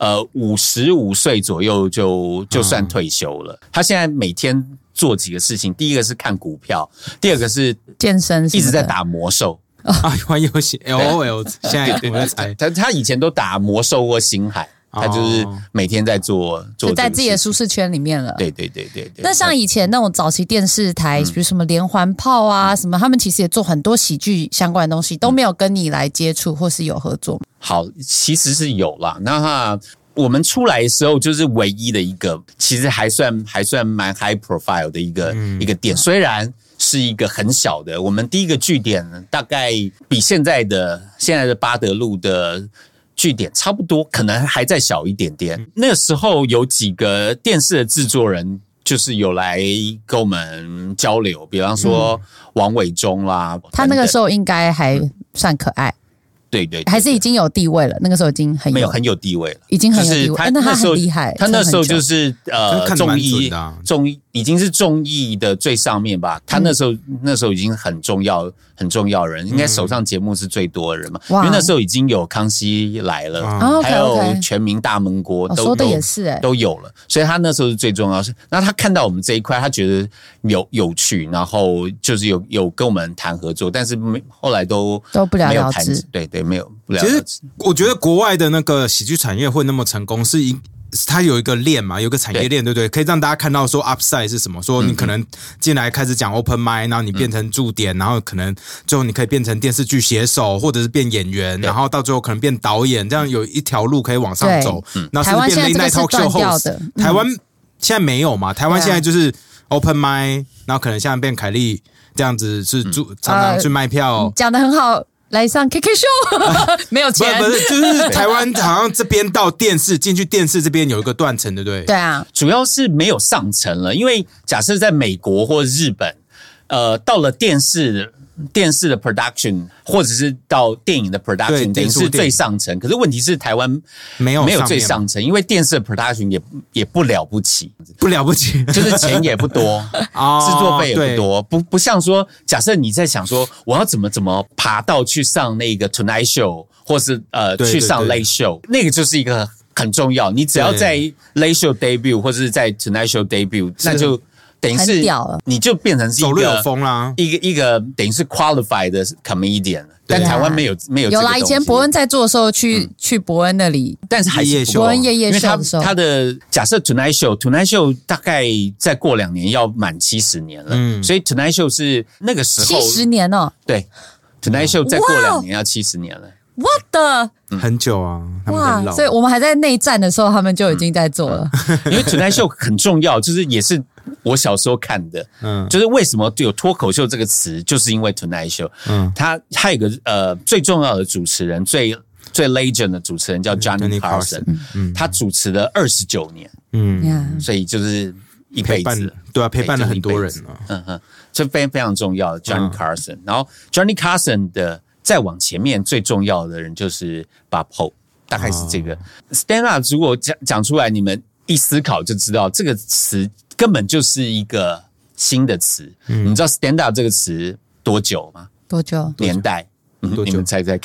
55岁左右就算退休了。他现在每天做几个事情，第一个是看股票，第二个是健身， 一直在打魔兽玩游戏 LOL。现在我在猜， 他以前都打魔兽或星海。他就是每天在做就在自己的舒适圈里面了。 对。 那像以前那种早期电视台，比如什么连环炮啊，什么，他们其实也做很多喜剧相关的东西，都没有跟你来接触或是有合作。 好，其实是有啦。那我们出来的时候，就是唯一的一个，其实还算蛮 high profile 的一个点，虽然是一个很小的。我们第一个据点大概比现在的八德路的。据点差不多，可能还再小一点点。那时候有几个电视的制作人，就是有来跟我们交流，比方说王伟忠啦， 他那个时候应该还算可爱。 对， 还是已经有地位了。那个时候已经很有地位了，已经很有地位。那他很厉害， 他那时候就是综艺已经是综艺的最上面吧。他那时候已经很重要的人，应该手上节目是最多的人嘛。因为那时候已经有康熙来了，还有全民大闷锅， 说的也是都有了。所以他那时候是最重要的。那他看到我们这一块，他觉得有趣，然后就是有跟我们谈合作，但是后来都不了了之。 对。没有不了。 其实我觉得国外的那个喜剧产业会那么成功，是它有一个链嘛，有一个产业链，对不对？可以让大家看到说 upside 是什么，说你可能进来开始讲 open mic， 然后你变成驻点，然后可能最后你可以变成电视剧写手，或者是变演员，然后到最后可能变导演，这样有一条路可以往上走。然后甚至变 late night talk show host。台湾现在没有嘛？台湾现在就是 open mic， 然后可能现在变凯莉这样子是常常去卖票， 讲得很好。来上 KK show 没有钱， 不是，就是台湾好像这边到电视进去电视这边有一个断层，对不对？ 对啊， 主要是没有上层了，因为假设在美国或日本，到了电视的 production 或者是到电影的 production 等于是最上层，可是问题是台湾没有最上层，因为电视的 production 也不了不起，就是钱也不多，制作费也不多，不像说假设你在想说我要怎么爬到去上那个 Tonight Show 或是去上 Late Show， 那个就是一个很重要，你只要在 Late Show debut 或者是在 Tonight Show debut， 那就等于是你就变成是一个走路有风啦， 一个等于是 qualified 的 comedian， 但台湾没有有啦。以前伯恩在做的时候去伯恩那里， 但是还是伯恩夜秀的时候， 他的假设 Tonight Show 大概再过2年要满70年了，所以 Tonight Show 是那个时候 70年哦， 对 ，Tonight Show 再过2年要70年了。 What the？ 很久啊，他们很老， 所以我们还在内战的时候，他们就已经在做了。 因为 Tonight Show 很重要，就是也是我小时候看的，就是为什么有脱口秀这个词，就是因为 Tonight Show，他有一个最重要的主持人，最 legend 的主持人叫 Johnny Carson，他主持了29年，所以就是一辈子， 对啊，陪伴了很多人啊，这非常重要的 Johnny Carson，然后 Johnny Carson 的。再往前面最重要的人就是 Bob Hope， 大概是这个 stand up。如果讲出来，你们一思考就知道这个词根本就是一个新的词。你知道 stand up 这个词多久吗？ 多久？ 年代？你们猜猜看。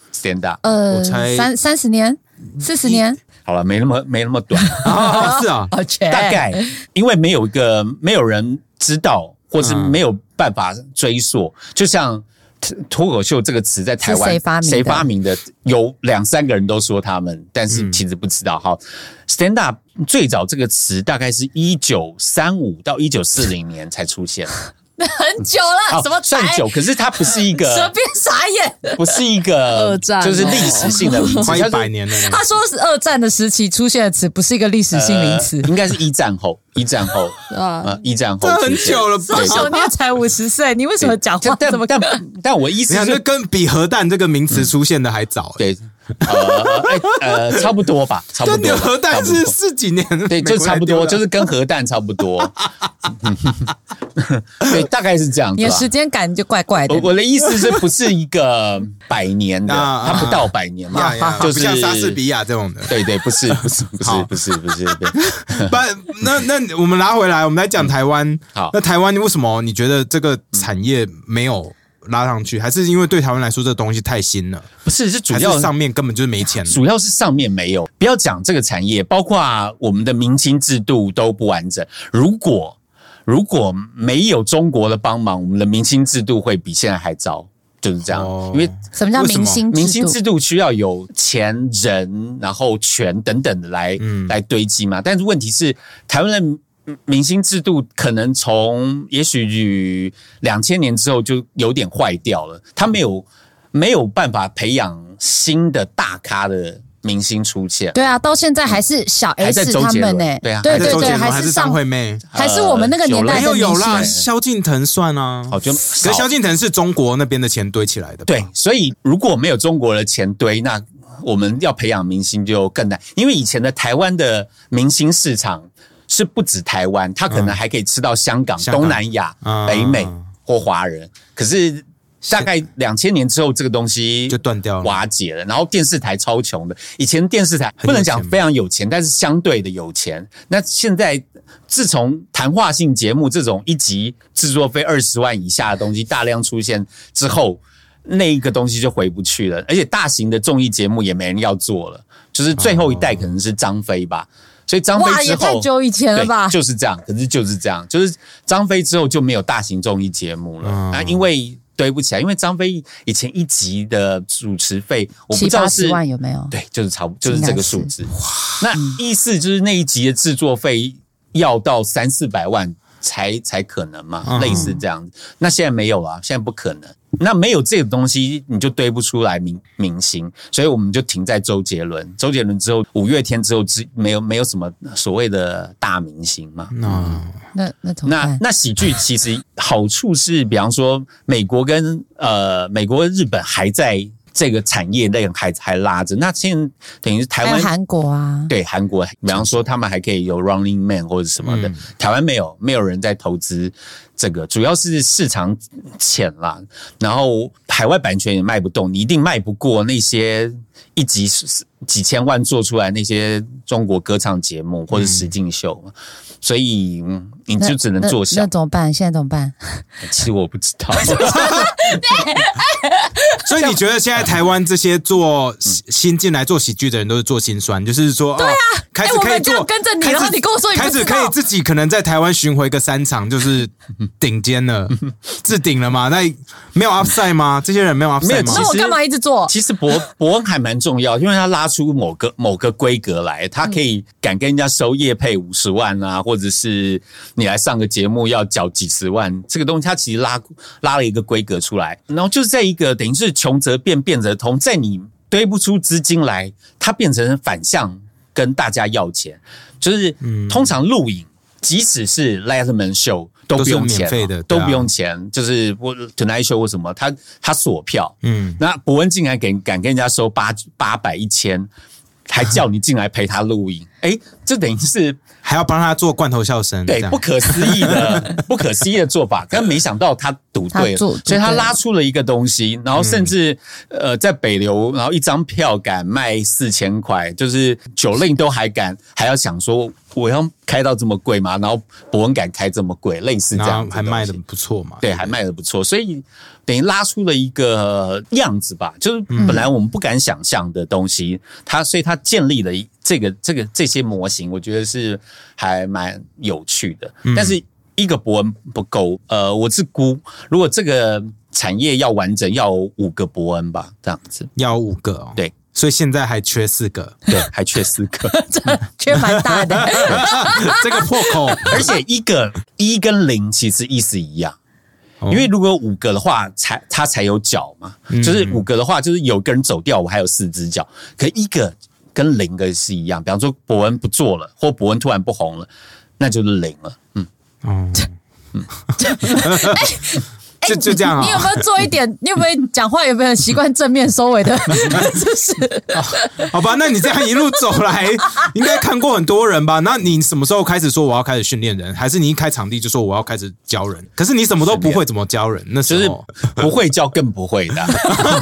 stand up？ 我才 30年、40年。 好了，没那么短是啊， 大概因为没有人知道，或是没有办法追溯，就像脱口秀这个词在台湾谁发明的？有2-3个人都说他们，但是其实不知道。好 ，stand up 最早这个词大概是1935到1940年才出现。 很久了，什么算久？可是它不是一个舌边傻眼， 不是一个就是历史性的名词， 快100年了。 他说是2战的时期出现的词，不是一个历史性名词， 应该是一战后一战后这很久了吧 ？19年才50岁，你为什么讲话这么？ 但我意思是， 跟比核弹这个名词出现的还早。 对。差不多吧，差不多。 核弹是40几年， 对，就差不多，就是跟核弹差不多。对，大概是这样子。 你的时间感就怪怪的。 我的意思是不是一个100年的，它不到100年嘛， 就是像莎士比亚这种的。 对，不是。 那我们拿回来，我们来讲台湾。好，那台湾为什么你觉得这个产业没有拉上去？还是因为对台湾来说这个东西太新了？ 不是，是主要是上面根本就是没钱。 主要是上面没有。不要讲这个产业，包括我们的明星制度都不完整。如果没有中国的帮忙，我们的明星制度会比现在还糟。就是这样，因为什么叫明星制度？ 明星制度需要有钱、人，然后权等等的来堆积嘛。但是问题是，台湾的明星制度可能从也许2000年之后就有点坏掉了，他没有办法培养新的大咖的明星出现。 对啊，到现在还是小 S 他们呢。 对啊， 对， 还是张惠妹， 还是我们那个年代的明星。 有啦，萧敬腾算啊。可是萧敬腾是中国那边的钱堆起来的。 对，所以如果没有中国的钱堆，那我们要培养明星就更难。因为以前的台湾的明星市场是不止台湾，他可能还可以吃到香港、东南亚、北美或华人。可是大概2000年之后，这个东西就断掉了， 瓦解了。然后电视台超穷的，以前电视台不能讲非常有钱，但是相对的有钱。那现在自从谈话性节目这种1集制作费20万以下的东西大量出现之后，那一个东西就回不去了。而且大型的综艺节目也没人要做了，就是最后一代可能是张飞吧。所以张飞之后，哇， 也太久以前了吧？ 就是这样，可是就是这样，就是张飞之后就没有大型综艺节目了。因为对不起来，因为张飞以前1集的主持费，我不知道是 7-80万有没有？ 对，就是就是这个数字。那意思就是那1集的制作费要到300-400万才可能嘛，类似这样子。那现在没有啊，现在不可能。那没有这个东西，你就堆不出来明星，所以我们就停在周杰伦。周杰伦之后，5月天之后，没有什么所谓的大明星嘛。 那怎么办？ 那喜剧其实好处是，比方说美国跟日本还在这个产业内还拉着。那现在等于是台湾、 韩国啊， 对韩国，比方说他们还可以有 Running Man 或者什么的，台湾没有人在投资这个，主要是市场浅啦，然后海外版权也卖不动，你一定卖不过那些1集几千万做出来那些中国歌唱节目或者实境秀嘛。所以你就只能做小。 那怎么办？现在怎么办？ 其实我不知道。 所以你觉得现在台湾这些做新进来做喜剧的人都是做心酸，就是说， 对啊， 开始可以做， 跟着你，然后你跟我说你不知道， 开始可以自己可能在台湾巡回个3场，就是顶尖了，置顶了嘛？那没有 upside 吗？这些人没有 upside 吗？ 那我干嘛一直做？ 其实伯恩还蛮重要，因为他拉出某个规格来，他可以敢跟人家收业配50万啊，或者是你来上个节目要缴几十万，这个东西他其实拉了一个规格出来，然后就是在一个等于是穷则变，变则通，在你堆不出资金来，它变成反向跟大家要钱，就是通常录影，即使是 Letterman Show 都不用钱，免费的都不用钱，就是 Tonight Show 或什么，他锁票，那伯恩竟然敢跟人家收800、1000，还叫你进来陪他录影。 这等于是还要帮他做罐头笑声， 对，不可思议的做法，但没想到他赌对了，所以他拉出了一个东西，然后甚至在北流，然后一张票敢卖4000块，就是酒令都还要想说我要开到这么贵吗？然后博恩敢开这么贵，类似这样子， 还卖的不错嘛， 对，还卖的不错，所以等于拉出了一个样子吧，就是本来我们不敢想象的东西，所以他建立了这些模型，我觉得是还蛮有趣的。但是一个博恩不够，我是估，如果这个产业要完整，要有5个博恩吧，这样子， 要5个哦， 对。 所以现在还缺4个， 对，还缺4个， 缺蛮大的。 这个破口， 而且1跟0其实意思一样，因为如果有5个的话，它才有脚嘛，就是5个的话，就是有个人走掉，我还有4只脚，可1个跟0个是一样。比方说博恩不做了，或博恩突然不红了，那就是0了。 就这样啊！ 你有没有做一点？你有没有讲话？有没有习惯正面收尾的？ 好吧，那你这样一路走来，应该看过很多人吧？那你什么时候开始说我要开始训练人？还是你一开场地就说我要开始教人？可是你什么都不会，怎么教人？那时候就是不会教，更不会的。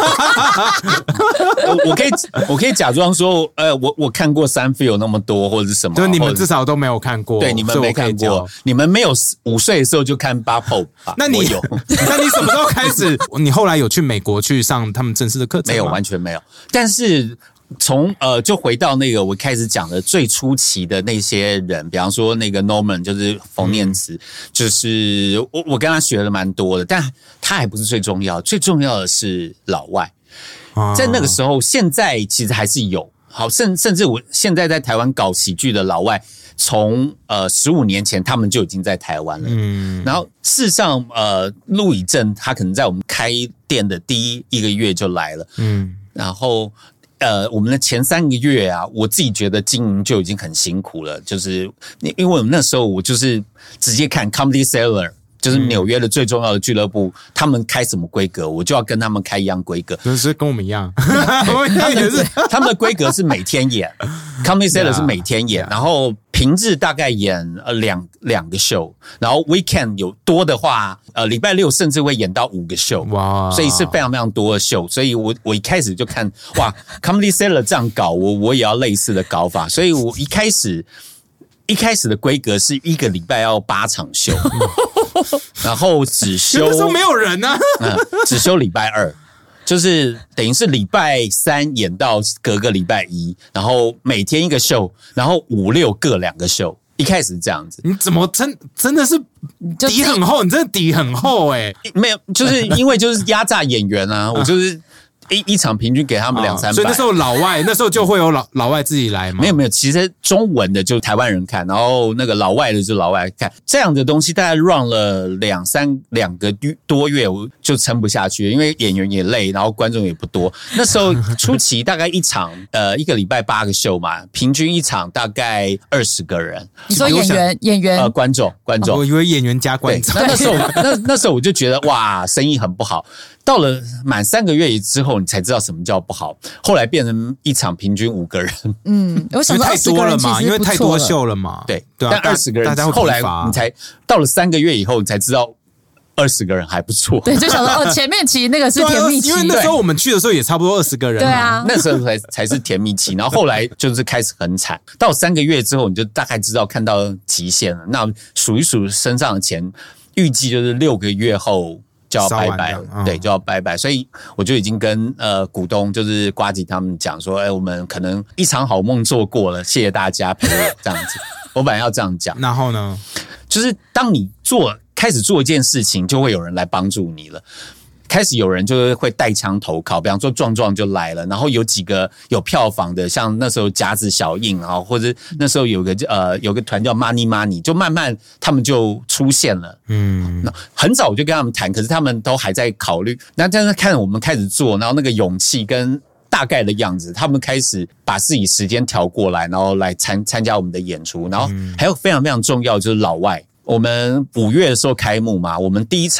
我可以假装说，我看过3Field那么多，或者是什么？ 就你们至少都没有看过， 对，你们没看过，你们没有5岁的时候就看Bob Hope吧？ 那你有？那你什么时候开始？你后来有去美国去上他们正式的课程吗？ 没有，完全没有。但是从就回到那个我开始讲的最初期的那些人，比方说那个 Norman 就是冯念慈，就是我跟他学了蛮多的，但他还不是最重要，最重要的是老外。在那个时候，现在其实还是有。好，甚至我现在在台湾搞喜剧的老外，从15年前他们就已经在台湾了。然后事实上，陆以正他可能在我们开店的第1个月就来了。然后我们的前3个月啊，我自己觉得经营就已经很辛苦了，就是因为我们那时候我就是直接看 Comedy Cellar。就是纽约的最重要的俱乐部，他们开什么规格，我就要跟他们开一样规格。 就是跟我们一样， 他们的规格是每天演 ，Comedy Cellar 是每天演，然后平日大概演两个 show， 然后 weekend 有多的话，礼拜六甚至会演到5个 show， 哇，所以是非常非常多的 show。所以我一开始就看哇 ，Comedy Cellar 这样搞，我也要类似的搞法，所以我一开始的规格是1个礼拜要8场秀，然后只休那时候没有人啊， 只休礼拜2，就是等于是礼拜3演到隔个礼拜1，然后每天1个秀，然后5、6各2个秀。一开始是这样子， 你怎么真的是底很厚？你真的底很厚没有，就是因为就是压榨演员啊，我就是。一场平均给他们200-300， 所以那时候那时候就会有老外自己来吗？ 没有，其实中文的就台湾人看，然后那个老外的就老外看，这样的东西大概 run 了2个多月，我就撑不下去，因为演员也累，然后观众也不多。那时候初期大概一场1个礼拜8个秀嘛，平均一场大概20个人。 你说演员观众， 我以为演员加观众。 那时候我就觉得哇，生意很不好。到了满3个月之后，你才知道什么叫不好。后来变成一场平均5个人， 我想说太多了嘛，因为太多秀了嘛。 对，但20个人，后来你才到了3个月以后，你才知道20个人还不错。 对，就想说前面期那个是甜蜜期， 因为那时候我们去的时候也差不多20个人。 对啊， 那时候才是甜蜜期，然后后来就是开始很惨。到3个月之后，你就大概知道看到极限了。那数一数身上的钱，预计就是6个月后。就要拜拜，对，就要拜拜，所以我就已经跟股东就是呱吉他们讲说，我们可能一场好梦做过了，谢谢大家陪我这样子。我本来要这样讲， 然后呢， 就是当你开始做一件事情，就会有人来帮助你了。开始有人就是会带枪投靠，比方说壮壮就来了，然后有几个有票房的，像那时候甲子小印啊，或者那时候有个团叫 Money Money， 就慢慢他们就出现了。很早我就跟他们谈，可是他们都还在考虑。那但是看我们开始做，然后那个勇气跟大概的样子，他们开始把自己时间调过来，然后来参加我们的演出。然后还有非常非常重要就是老外。我们5月的时候开幕嘛，我们第一场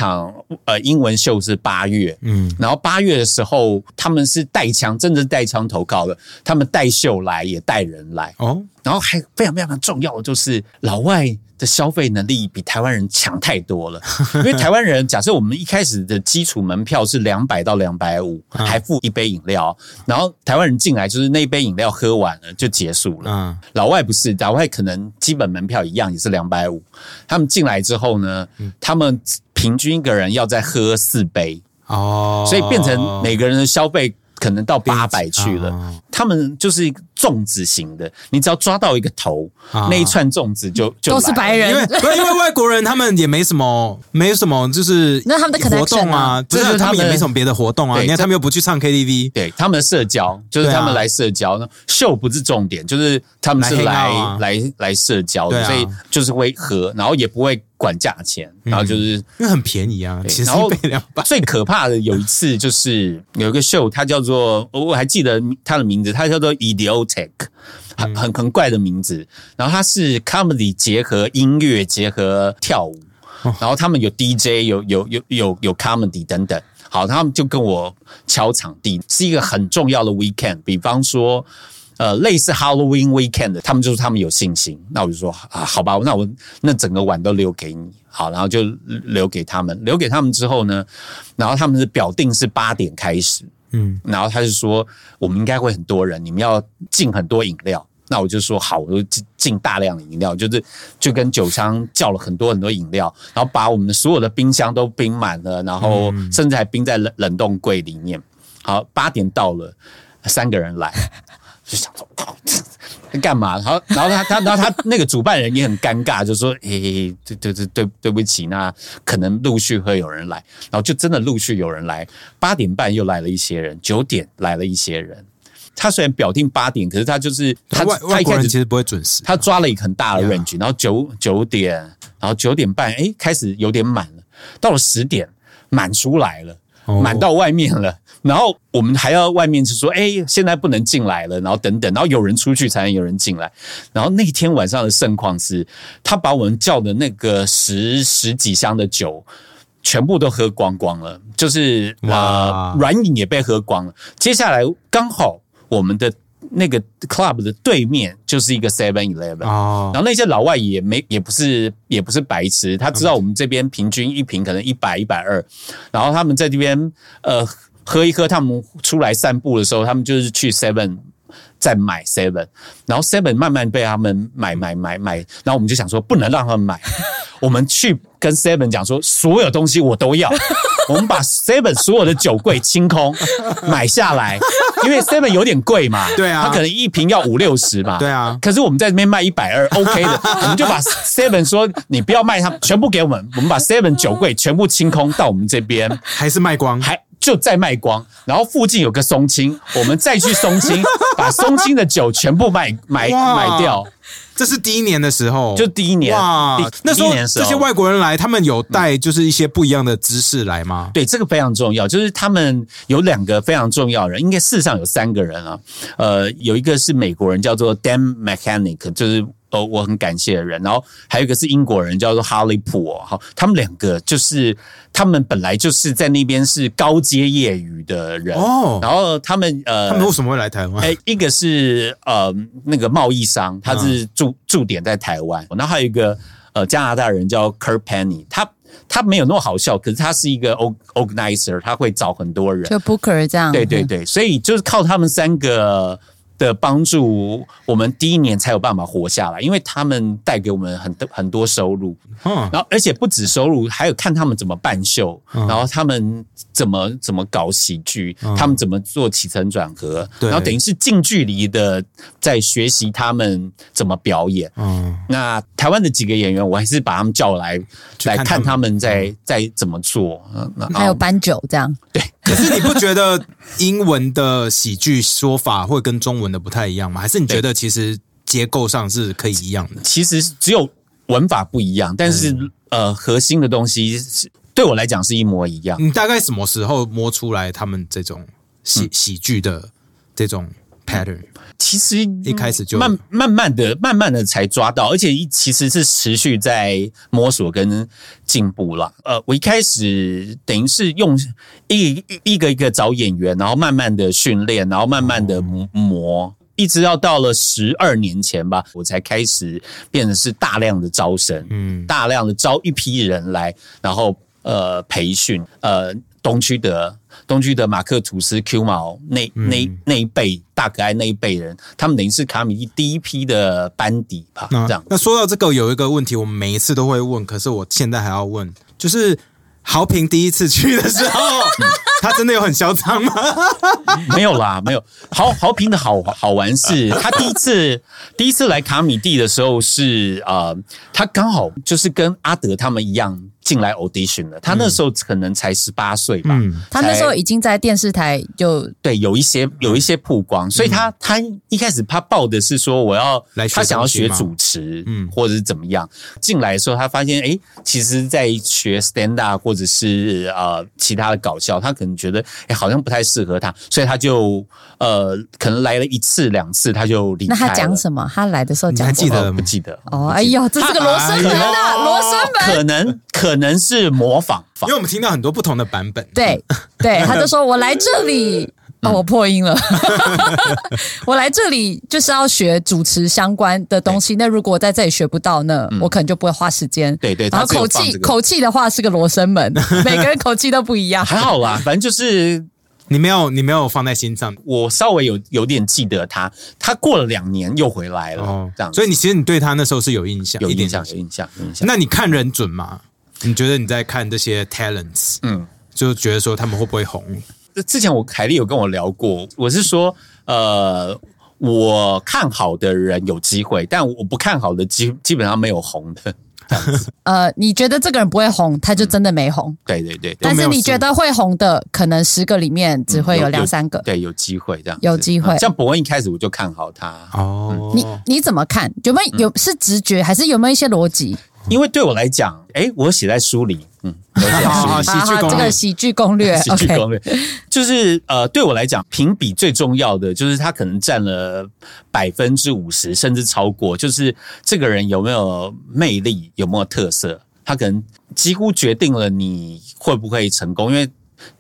英文秀是8月，然后8月的时候他们是带枪，真的是带枪投靠的，他们带秀来也带人来哦，然后还非常非常重要的就是老外的消费能力比台湾人强太多了，因为台湾人假设我们一开始的基础门票是200到250，还付一杯饮料，然后台湾人进来就是那一杯饮料喝完了就结束了。老外不是，老外可能基本门票一样也是250，他们进来之后呢，他们平均一个人要再喝4杯哦，所以变成每个人的消费可能到800去了。他们就是一个粽子型的，你只要抓到一个头，那一串粽子就都是白人， 因为外国人他们也没什么就是那他们的活动啊，不是他们也没什么别的活动啊。你看他们又不去唱 KTV， 对，他们的社交就是他们来社交呢，秀不是重点，就是他们是来社交的，所以就是会喝，然后也不会管价钱，然后就是因为很便宜啊，其实一杯200。 最可怕的有一次就是有一个秀，它叫做我还记得它的名字，它叫做 Idiotic， 很怪的名字。然后它是 comedy 结合音乐结合跳舞，然后他们有 DJ 有 comedy 等等。好，他们就跟我敲场地，是一个很重要的 weekend， 比方说。类似 Halloween weekend 的，他们就说他们有信心，那我就说好吧，那我那整个晚都留给你，好，然后就留给他们之后呢，然后他们是表定是8点开始，然后他就说我们应该会很多人，你们要进很多饮料，那我就说好，我就进大量的饮料，就跟酒商叫了很多很多饮料，然后把我们所有的冰箱都冰满了，然后甚至还冰在冷冻柜里面。好，8点到了，3个人来。就想说干嘛？然后他那个主办人也很尴尬，就说：“对不起，那可能陆续会有人来。”然后就真的陆续有人来，8点半又来了一些人，9点来了一些人。他虽然表定8点，可是他就是他外国人其实不会准时， 他抓了一个很大的 range， 然后9点，然后9点半，开始有点满了，到了10点满出来了。满到外面了，然后我们还要外面就说，现在不能进来了，然后等等，然后有人出去才能有人进来。然后那天晚上的盛况是，他把我们叫的那个十几箱的酒全部都喝光光了，就是软饮也被喝光了。接下来刚好我们的那个 club 的对面就是一个 7-Eleven， 然后那些老外也不是白痴，他知道我们这边平均一瓶可能100、120，然后他们在这边喝一喝，他们出来散步的时候，他们就是去 7再买 7， 然后 7慢慢被他们买，然后我们就想说不能让他们买，我们去跟 7讲说所有东西我都要，我们把 7所有的酒柜清空买下来，因为 7有点贵嘛， 对啊， 它可能一瓶要50-60嘛， 对啊， 可是我们在这边卖120 OK 的，我们就把 7说你不要卖它，全部给我们把 7酒柜全部清空到我们这边， 还是卖光， 就再卖光，然后附近有个松青，我们再去松青，把松青的酒全部买掉。 这是第1年的时候， 就第1年哇， 那时候这些外国人来，他们有带就是一些不一样的知识来吗？ 对，这个非常重要，就是他们有2个非常重要的人，应该事实上有3个人啊，有一个是美国人叫做 Dan Mechanic， 就是我很感谢的人，然后还有一个是英国人叫做 Harley Poole， 他们2个就是他们本来就是在那边是高阶业余的人哦，然后他们为什么会来台湾？ 一个是那个贸易商，他是驻点在台湾，然后还有一个加拿大人叫 Kurt Penny， 他没有那么好笑，可是他是一个 organizer， 他会找很多人， 就 Booker 这样， 对，所以就是靠他们3个的帮助，我们第1年才有办法活下来，因为他们带给我们很多收入，然后而且不止收入，还有看他们怎么办秀，然后他们怎么搞喜剧，他们怎么做起承转合，然后等于是近距离的在学习他们怎么表演。那台湾的几个演员，我还是把他们叫来看他们在怎么做， 还有搬酒这样。 对， 可是你不觉得英文的喜剧说法会跟中文的不太一样吗？还是你觉得其实结构上是可以一样的？ 其实只有文法不一样，但是核心的东西对我来讲是一模一样。 你大概什么时候摸出来他们这种喜剧的这种 pattern？ pattern？ 其实一开始就慢慢的才抓到，而且其实是持续在摸索跟进步了。我一开始等于是用一个找演员，然后慢慢的训练，然后慢慢的磨。一直要到了12年前吧，我才开始变成是大量的招生，大量的招一批人来，然后培训，东区德、马克吐斯、Q 毛那一辈，大可爱那一辈人，他们等于是卡米蒂第一批的班底吧，这样。 那说到这个，有一个问题，我们每一次都会问，可是我现在还要问，就是豪平第一次去的时候。他真的有很嚣张吗？ 没有啦，没有。豪平的好玩是，他第一次来卡米蒂的时候是他刚好就是跟阿德他们一样进来 audition 了。他那时候可能才18岁吧， 他那时候已经在电视台就对有一些曝光，所以他一开始他报的是说他想要学主持，或者是怎么样。进来的时候他发现，其实在学 stand up 或者是其他的搞笑，他可能觉得好像不太适合他，所以他就可能来了1次2次他就离开了。 那他讲什么？他来的时候讲什么？ 你还记得不记得？ 哎呦，这是个罗生门啊！罗生门可能是模仿， 因为我们听到很多不同的版本。 对，他就说我来这里。我破音了。我来这里就是要学主持相关的东西。那如果我在这里学不到呢，我可能就不会花时间。 对， 然后口气的话是个罗生门，每个人口气都不一样。 还好啦，反正就是你没有放在心上。 我稍微有点记得他过了2年又回来了，这样。 所以其实你对他那时候是有印象， 有印象。 那你看人准吗？你觉得你在看这些 talents，就觉得说他们会不会红？ 之前凯莉有跟我聊过，我是说，我看好的人有机会，但我不看好的基本上没有红的。 你觉得这个人不会红，他就真的没红。 对。 但是你觉得会红的，可能10个里面只会有2-3个。 对，有机会这样。 有机会。 像伯恩一开始我就看好他。 你怎么看？有是直觉，还是有没有一些逻辑？ 因为对我来讲，我写在书里， 这个喜剧攻略， 就是对我来讲，评比最重要的就是他可能占了50%，甚至超过，就是这个人有没有魅力，有没有特色，他可能几乎决定了你会不会成功，因为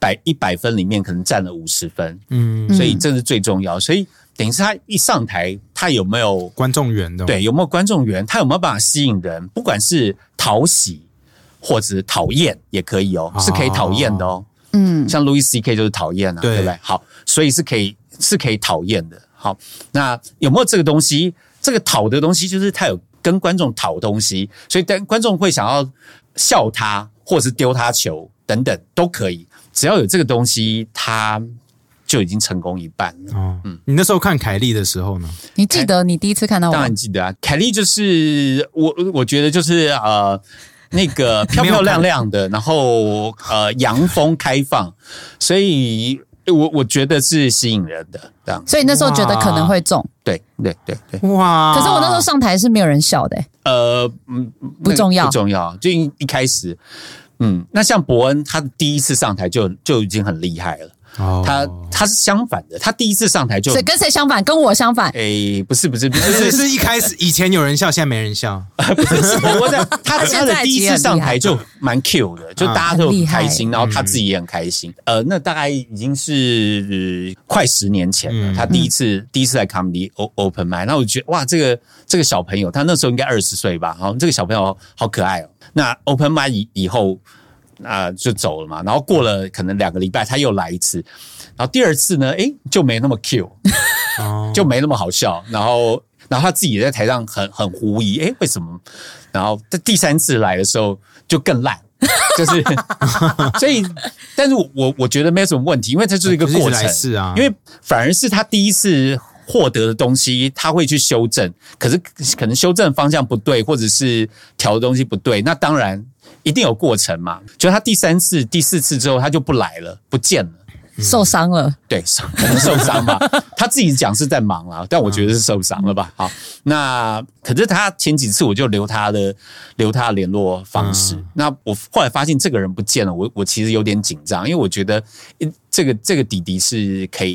100分里面可能占了50分，所以这是最重要，所以。等于是他一上台，他有没有观众缘的？ 对，有没有观众缘？他有没有办法吸引人？不管是讨喜或者讨厌也可以哦，是可以讨厌的哦。像 Louis CK 就是讨厌啊，对不对？好，所以是可以讨厌的。好，那有没有这个东西？这个讨的东西就是他有跟观众讨东西，所以观众会想要笑他，或者是丢他球等等都可以，只要有这个东西，他就已经成功一半了。 你那时候看凯莉的时候呢？ 你记得你第一次看到我？ 当然记得啊。凯莉就是我觉得就是那个漂漂亮亮的，然后阳风开放，所以我觉得是吸引人的这样。 所以那时候觉得可能会中。 对。 哇！ 可是我那时候上台是没有人笑的。不重要， 就一开始，那像伯恩他第一次上台就已经很厉害了。他是相反的，他第一次上台就跟谁相反？跟我相反。 不是， 是一开始以前有人笑，现在没人笑。 不是，他的第一次上台就蛮 Q 的，就大家都很开心，然后他自己也很开心。那大概已经是快10年前了，他第一次来 Comedy Open Mic， 那我觉得哇，这个小朋友，他那时候应该20岁吧，好，这个小朋友好可爱哦。那 Open Mic 以后。就走了嘛，然后过了可能2个礼拜，他又来一次，然后第2次呢，就没那么 Q， 就没那么好笑，然后他自己也在台上很狐疑，为什么？然后第3次来的时候就更烂，就是所以，但是我觉得没有什么问题，因为这就是一个过程， 是啊， 因为反而是他第一次获得的东西，他会去修正，可是可能修正方向不对，或者是调的东西不对，那当然。一定有过程嘛？就他第3次、第4次之后，他就不来了，不见了， 受伤了。 对，可能受伤吧。他自己讲是在忙啊，但我觉得是受伤了吧。好，那可是他前几次我就留他的联络方式。那我后来发现这个人不见了，我其实有点紧张，因为我觉得这个弟弟是可以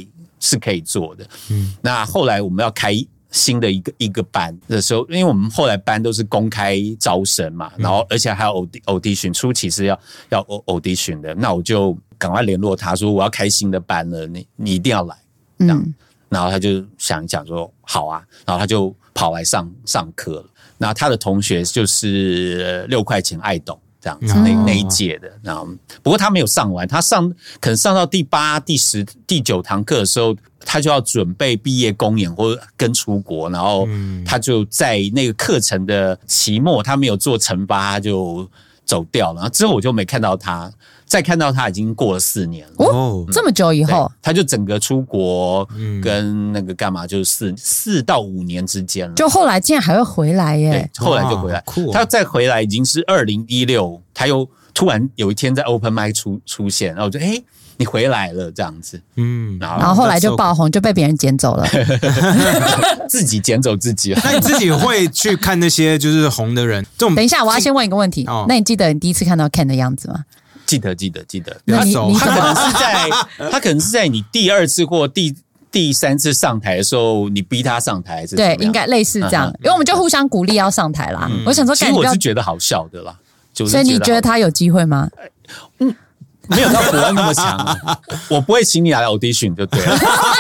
是可以做的。那后来我们要开新的一个班的时候，因为我们后来班都是公开招生嘛，然后而且还有 audition， 初期是要 audition 的，那我就赶快联络他说我要开新的班了，你一定要来这样。然后他就想一想说好啊，然后他就跑来上课了。然后他的同学就是6块钱爱懂这样子，那一届的。然后不过他没有上完，他可能上到第8、第10、第9堂课的时候，他就要准备毕业公演或跟出国，然后他就在那个课程的期末，他没有做惩罚，他就走掉了。然后之后我就没看到他。再看到他已经过了4年了哦，这么久以后， 他就整个出国跟那个干嘛，就是4到5年之间了。 就后来竟然还会回来耶！ 对，后来就回来，他再回来已经是2016，他又突然有一天在 Open Mic 出现，然后我就你回来了这样子， 然后后来就爆红，就被别人捡走了， 自己捡走自己了。 那你自己会去看那些就是红的人？这种等一下，我要先问一个问题，那你记得你第一次看到 Ken 的样子吗？ 记得。 那他可能是在你第2次或第3次上台的时候，你逼他上台， 对，应该类似这样，因为我们就互相鼓励要上台啦。我想说， 其实我是觉得好笑的啦， 所以你觉得他有机会吗？ 没有到伯恩那么强，我不会请你来 audition 就对了。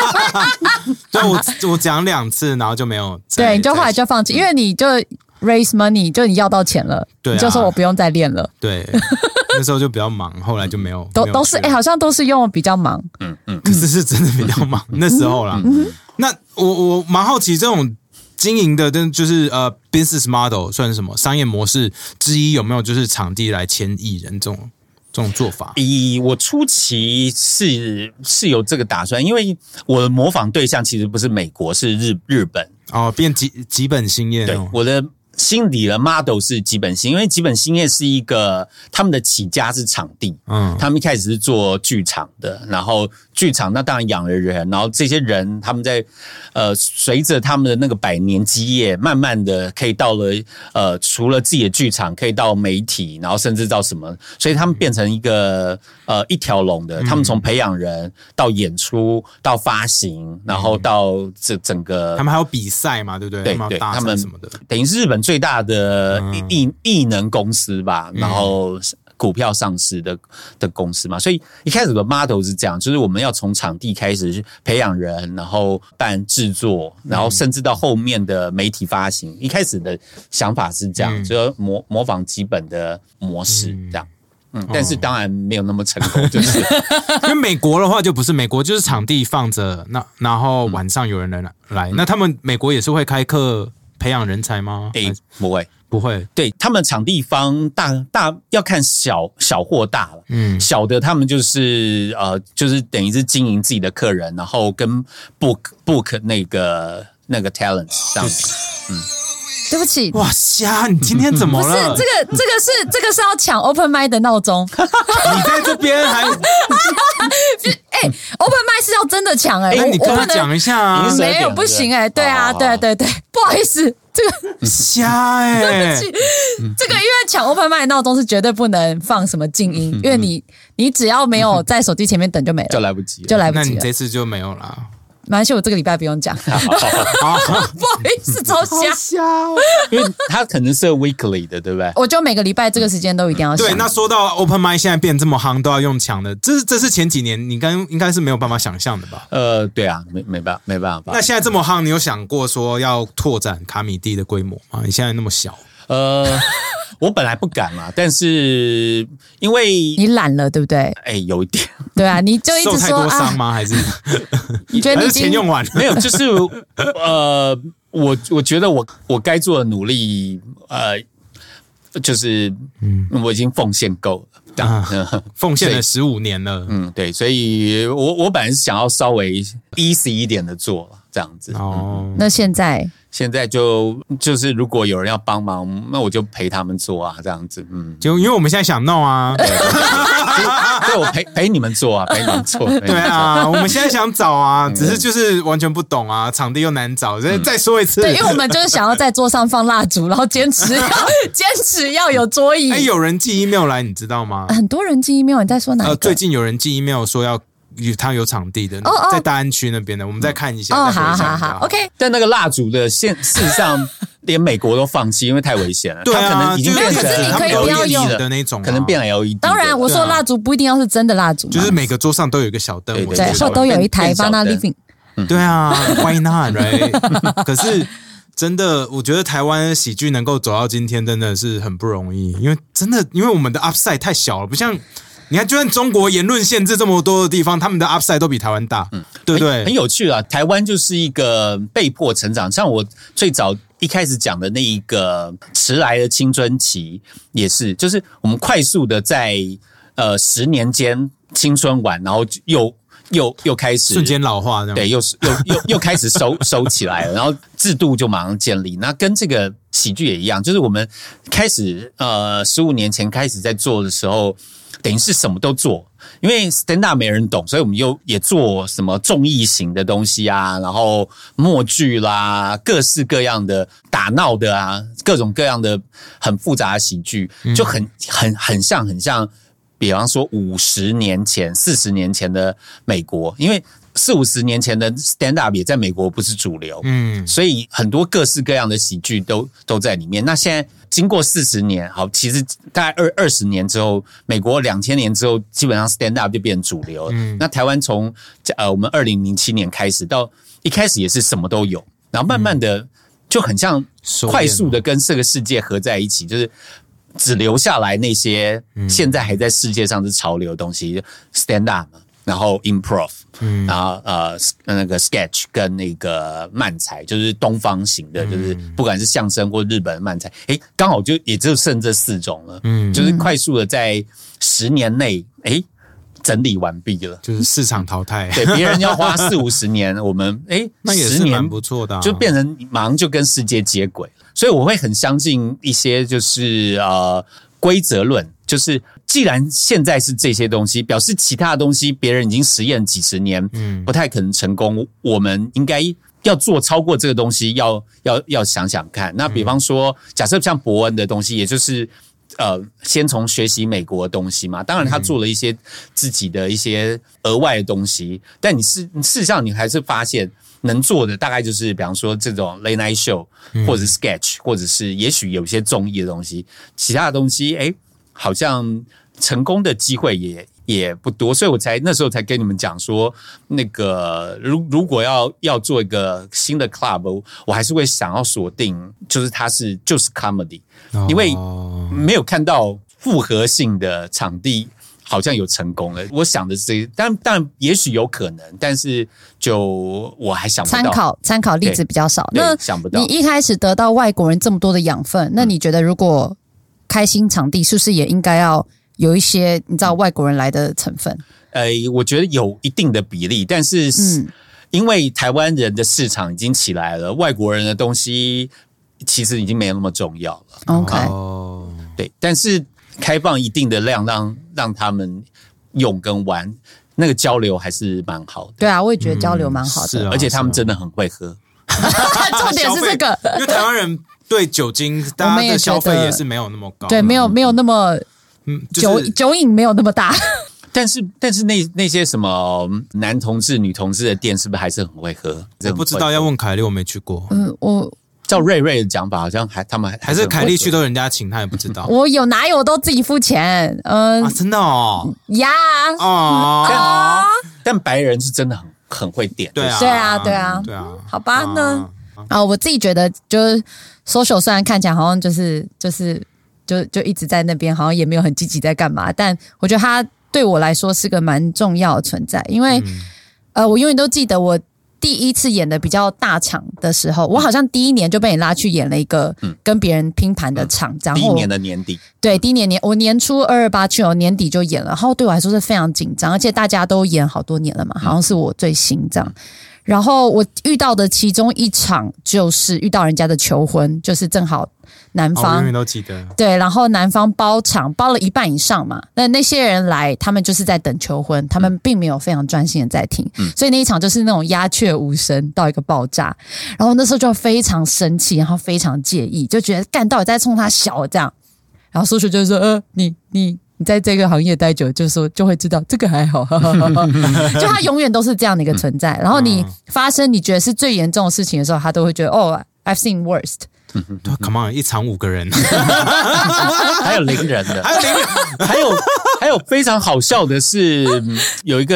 对，我讲2次，然后就没有。 对，你就后来就放弃，因为你就 raise money， 就你要到钱了， 对， 你就说我不用再练了。 对。那时候就比较忙，后来就没有， 都是好像都是用比较忙， 可是是真的比较忙那时候啦。那我蛮好奇这种经营的，就是business model 算是什么商业模式之一，有没有就是场地来签艺人这种做法？ 我初期是有这个打算，因为我的模仿对象其实不是美国，是日本哦，变吉本兴业。 对，我的心里的 model 是吉本兴，因为吉本兴业是一个他们的起家是场地，他们一开始是做剧场的，然后剧场那当然养了人，然后这些人他们在随着他们的那个100年基业，慢慢的可以到了除了自己的剧场，可以到媒体，然后甚至到什么，所以他们变成一个一条龙的，他们从培养人到演出到发行，然后到整个他们还有比赛嘛，对不对？ 对，他们什么的， 等于是日本最大的艺能公司吧，然后股票上市的公司嘛，所以一开始的 model 是这样，就是我们要从场地开始培养人，然后办制作，然后甚至到后面的媒体发行。一开始的想法是这样，就模仿基本的模式这样。但是当然没有那么成功，就是因为美国的话就不是，美国就是场地放着，然后晚上有人来，那他们美国也是会开课培养人才吗？ 不会，对，他们场地方大要看小或大了。小的他们就是等于是经营自己的客人，然后跟 book 那个 talent 这样子。 对不起， 哇虾，你今天怎么了？ 不是这个是要抢 open mic 的闹钟。 你在这边还 open mic 是要真的抢那你跟他讲一下啊。 没有不行对啊，对，不好意思，这个瞎对不起，这个因为抢 open mic 闹钟是绝对不能放什么静音，因为你只要没有在手机前面等就没了， 就来不及了， 那你这次就没有啦。 没关系，我这个礼拜不用讲。不好意思，超瞎因为他可能是 weekly 的，对不对？ 我就每个礼拜这个时间都一定要想。 对，那说到 open mic 现在变这么夯，都要用抢的，这是前几年你应该是没有办法想象的吧？ 对啊，没办法。 那现在这么夯，你有想过说要拓展卡米地的规模吗？你现在那么小。 我本来不敢嘛，但是因为你懒了，对不对？ 有一点。 对啊，你就一直说受太多伤吗？还是你觉得你钱用完了？ 没有，就是我觉得我该做的努力，就是我已经奉献够了。 奉献了15年了。 对，所以我本来是想要稍微 easy 一点的做这样子。 那现在就是如果有人要帮忙，那我就陪他们做啊，这样子。 就因为我们现在想弄啊， 对，我陪你们做啊，陪你们做。 对啊，我们现在想找啊，只是就是完全不懂啊，场地又难找。再说一次， 对，因为我们就是想要在桌上放蜡烛，然后坚持要有桌椅。 有人寄 email 来，你知道吗？ 很多人寄 email， 你在说哪一个？ 最近有人寄 email 说它有场地的，在大安区那边的，我们再看一下。 好 ，OK。 但那个蜡烛的事实上，连美国都放弃，因为太危险了。 对啊， 它可能已经变成你可以不要用的那种， 可能变 LED。 当然，我说蜡烛不一定要是真的蜡烛， 就是每个桌上都有一个小灯， 对，或都有一台 Banana Living。 对啊 ，Why not？ right？ 可是真的，我觉得台湾喜剧能够走到今天，真的是很不容易，因为我们的 upside 太小了，不像。你看，就算中国言论限制这么多的地方，他们的 upside 都比台湾大，对不对？ 很有趣啊！台湾就是一个被迫成长，像我最早一开始讲的那一个迟来的青春期，也是，就是我们快速的在10年间青春完，然后又开始瞬间老化， 对，又开始收起来了，然后制度就马上建立。那跟这个喜剧也一样，就是我们开始15年前开始在做的时候。等于是什么都做，因为 stand up 没人懂，所以我们也做什么综艺型的东西啊，然后默剧啦，各式各样的打闹的啊，各种各样的很复杂的喜剧，就很像，比方说50年前、40年前的美国，因为40-50年前的 stand up 也在美国不是主流，所以很多各式各样的喜剧都在里面。那现在经过40年，好，其实大概20年之后，美国2000年之后，基本上 stand up 就变成主流了。那台湾从我们2007年开始到一开始也是什么都有，然后慢慢的就很像快速的跟这个世界合在一起，就是只留下来那些现在还在世界上是潮流的东西 ，stand up。然后 improv，然后那个 sketch 跟那个漫才，就是东方型的，就是不管是相声或日本的漫才，刚好也就剩这4种了，就是快速的在10年内，整理完毕了， 就是市场淘汰。 对，别人要花40-50年，我们那也是蛮不错的， 就变成马上就跟世界接轨。所以我会很相信一些就是规则论，就是既然现在是这些东西，表示其他的东西别人已经实验几十年，不太可能成功。我们应该要做超过这个东西，要想想看。那比方说，假设像伯恩的东西，也就是先从学习美国的东西嘛。当然，他做了一些自己的一些额外的东西，但事实上你还是发现能做的大概就是比方说这种 late night show，或者是 sketch，或者是也许有些综艺的东西，其他的东西好像成功的机会也不多，所以我那时候才跟你们讲说，那个如果要做一个新的 club， 我还是会想要锁定，就是它就是 comedy，因为没有看到复合性的场地好像有成功了。我想的是这个，但也许有可能，但是就我还想不到参考例子比较少。那想不到你一开始得到外国人这么多的养分，那你觉得如果开新场地，是不是也应该要有一些你知道外国人来的成分？ 我觉得有一定的比例，但是因为台湾人的市场已经起来了，外国人的东西其实已经没有那么重要了。 OK， 对，但是开放一定的量让他们用跟玩，那个交流还是蛮好的。 对啊，我也觉得交流蛮好的， 而且他们真的很会喝。 重点是这个， 因为台湾人对酒精大家的消费也是没有那么高， 对，没有那么酒瘾没有那么大。 但是那些什么男同志、女同志的店，是不是还是很会喝？ 我不知道，要问凯莉，我没去过。 我照瑞的讲法，好像他们还是凯莉去都人家请，他也不知道。 我哪有都自己付钱？ 真的哦呀但白人是真的很会点。 对啊， 对啊，对啊，对啊。好吧，那我自己觉得就是 social 虽然看起来好像就一直在那边，好像也没有很积极在干嘛，但我觉得它对我来说是个蛮重要的存在，因为我永远都记得我第一次演的比较大场的时候，我好像第一年就被你拉去演了一个跟别人拼盘的场，然后第一年的年底， 对，第一年我年初228去，我年底就演了，然后对我来说是非常紧张，而且大家都演好多年了嘛，好像是我最新这样。然后我遇到的其中一场就是遇到人家的求婚，就是正好男方永远都记得， 对，然后男方包场包了一半以上嘛，那些人来，他们就是在等求婚，他们并没有非常专心的在听，所以那一场就是那种鸦雀无声到一个爆炸，然后那时候就非常生气，然后非常介意，就觉得干到底在冲他小这样，然后叔叔就说你你在这个行业待久，就会知道这个还好，就他永远都是这样的一个存在。然后你发生你觉得是最严重的事情的时候，他都会觉得I've seen worst。 Come on， 一场5个人， 还有0人的，还有非常好笑的是，有一个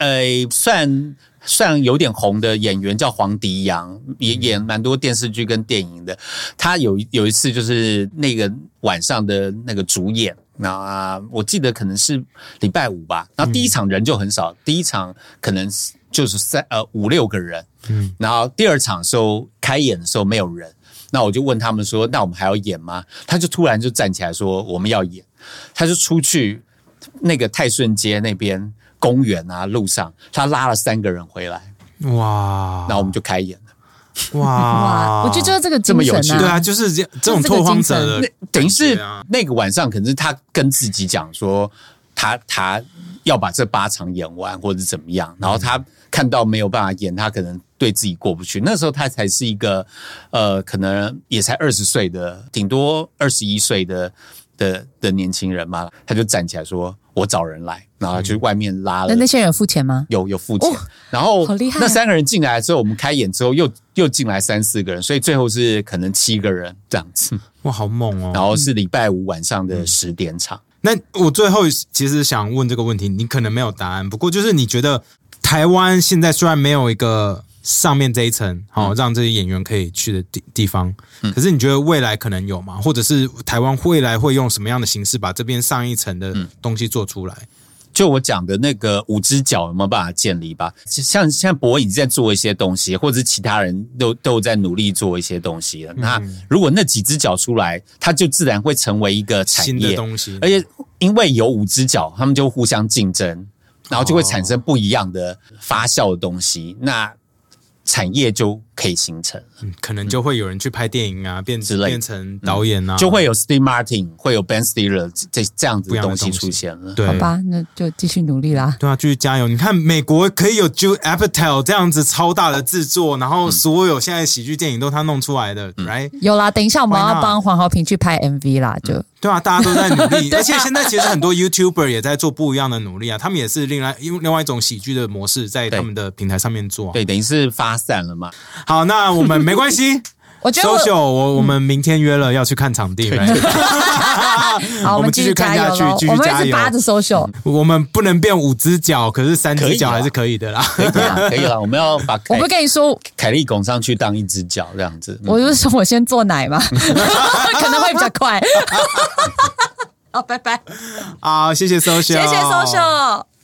算有点红的演员叫黄迪阳，也演蛮多电视剧跟电影的。他有一次就是那个晚上的那个主演，那我记得可能是礼拜5吧。然后第一场人就很少，第一场可能就是5-6个人，然后第2场的时候开演的时候没有人。那我就问他们说，那我们还要演吗？他就突然就站起来说我们要演，他就出去那个泰顺街那边公园啊路上，他拉了3个人回来，哇！然后我们就开演了， 哇！我觉得就是这个精神啊， 这么有趣， 对啊，就是这种拓荒者的， 等于是那个晚上可能是他跟自己讲说，他要把这8场演完或者怎么样，然后他看到没有办法演，他可能对自己过不去。那时候他才是一个可能也才20岁的，顶多21岁的年轻人嘛，他就站起来说我找人来，然后他就外面拉了。 那些人有付钱吗？ 有付钱，然后那3个人进来之后，我们开演之后又进来3-4个人，所以最后是可能7个人这样子。 哇，好猛哦！ 然后是礼拜5晚上的10点场。 那我最后其实想问这个问题，你可能没有答案，不过就是你觉得台湾现在虽然没有一个上面这一层让这些演员可以去的地方，可是你觉得未来可能有吗？或者是台湾未来会用什么样的形式把这边上一层的东西做出来？ 就我讲的那个5只脚有没有办法建立吧？像现在博已经在做一些东西，或者是其他人都有在努力做一些东西了。那如果那几只脚出来，它就自然会成为一个产业新的东西， 而且因为有5只脚，他们就互相竞争，然后就会产生不一样的发酵的东西。那产业就可以形成， 可能就会有人去拍电影啊，变成导演啊， 就会有 Steve Martin， 会有 Ben Stiller 这样子的东西出现了。 对， 好吧，那就继续努力啦。 对啊，继续加油！你看美国可以有 Judd Apatow 这样子超大的制作，然后所有现在喜剧电影都他弄出来的，right？ 有啦，等一下我们要帮黄豪平去拍 MV 啦，就对啊，大家都在努力，而且现在其实很多 YouTuber 也在做不一样的努力啊，他们也是另外一种喜剧的模式在他们的平台上面做， 对，等于是发散了嘛。 好，那我们没关系。 我觉得 social，我们明天约了要去看场地， 好，我们继续看下去，继续加油。我们一直扒着 social， 我们不能变5只脚，可是3只脚还是可以的啦。 可以了，我们要把我不跟你说， 凯莉拱上去当1只脚这样子。 我就是说我先做奶嘛，可能会比较快。好，拜拜。 好，谢谢 social， 谢谢 social。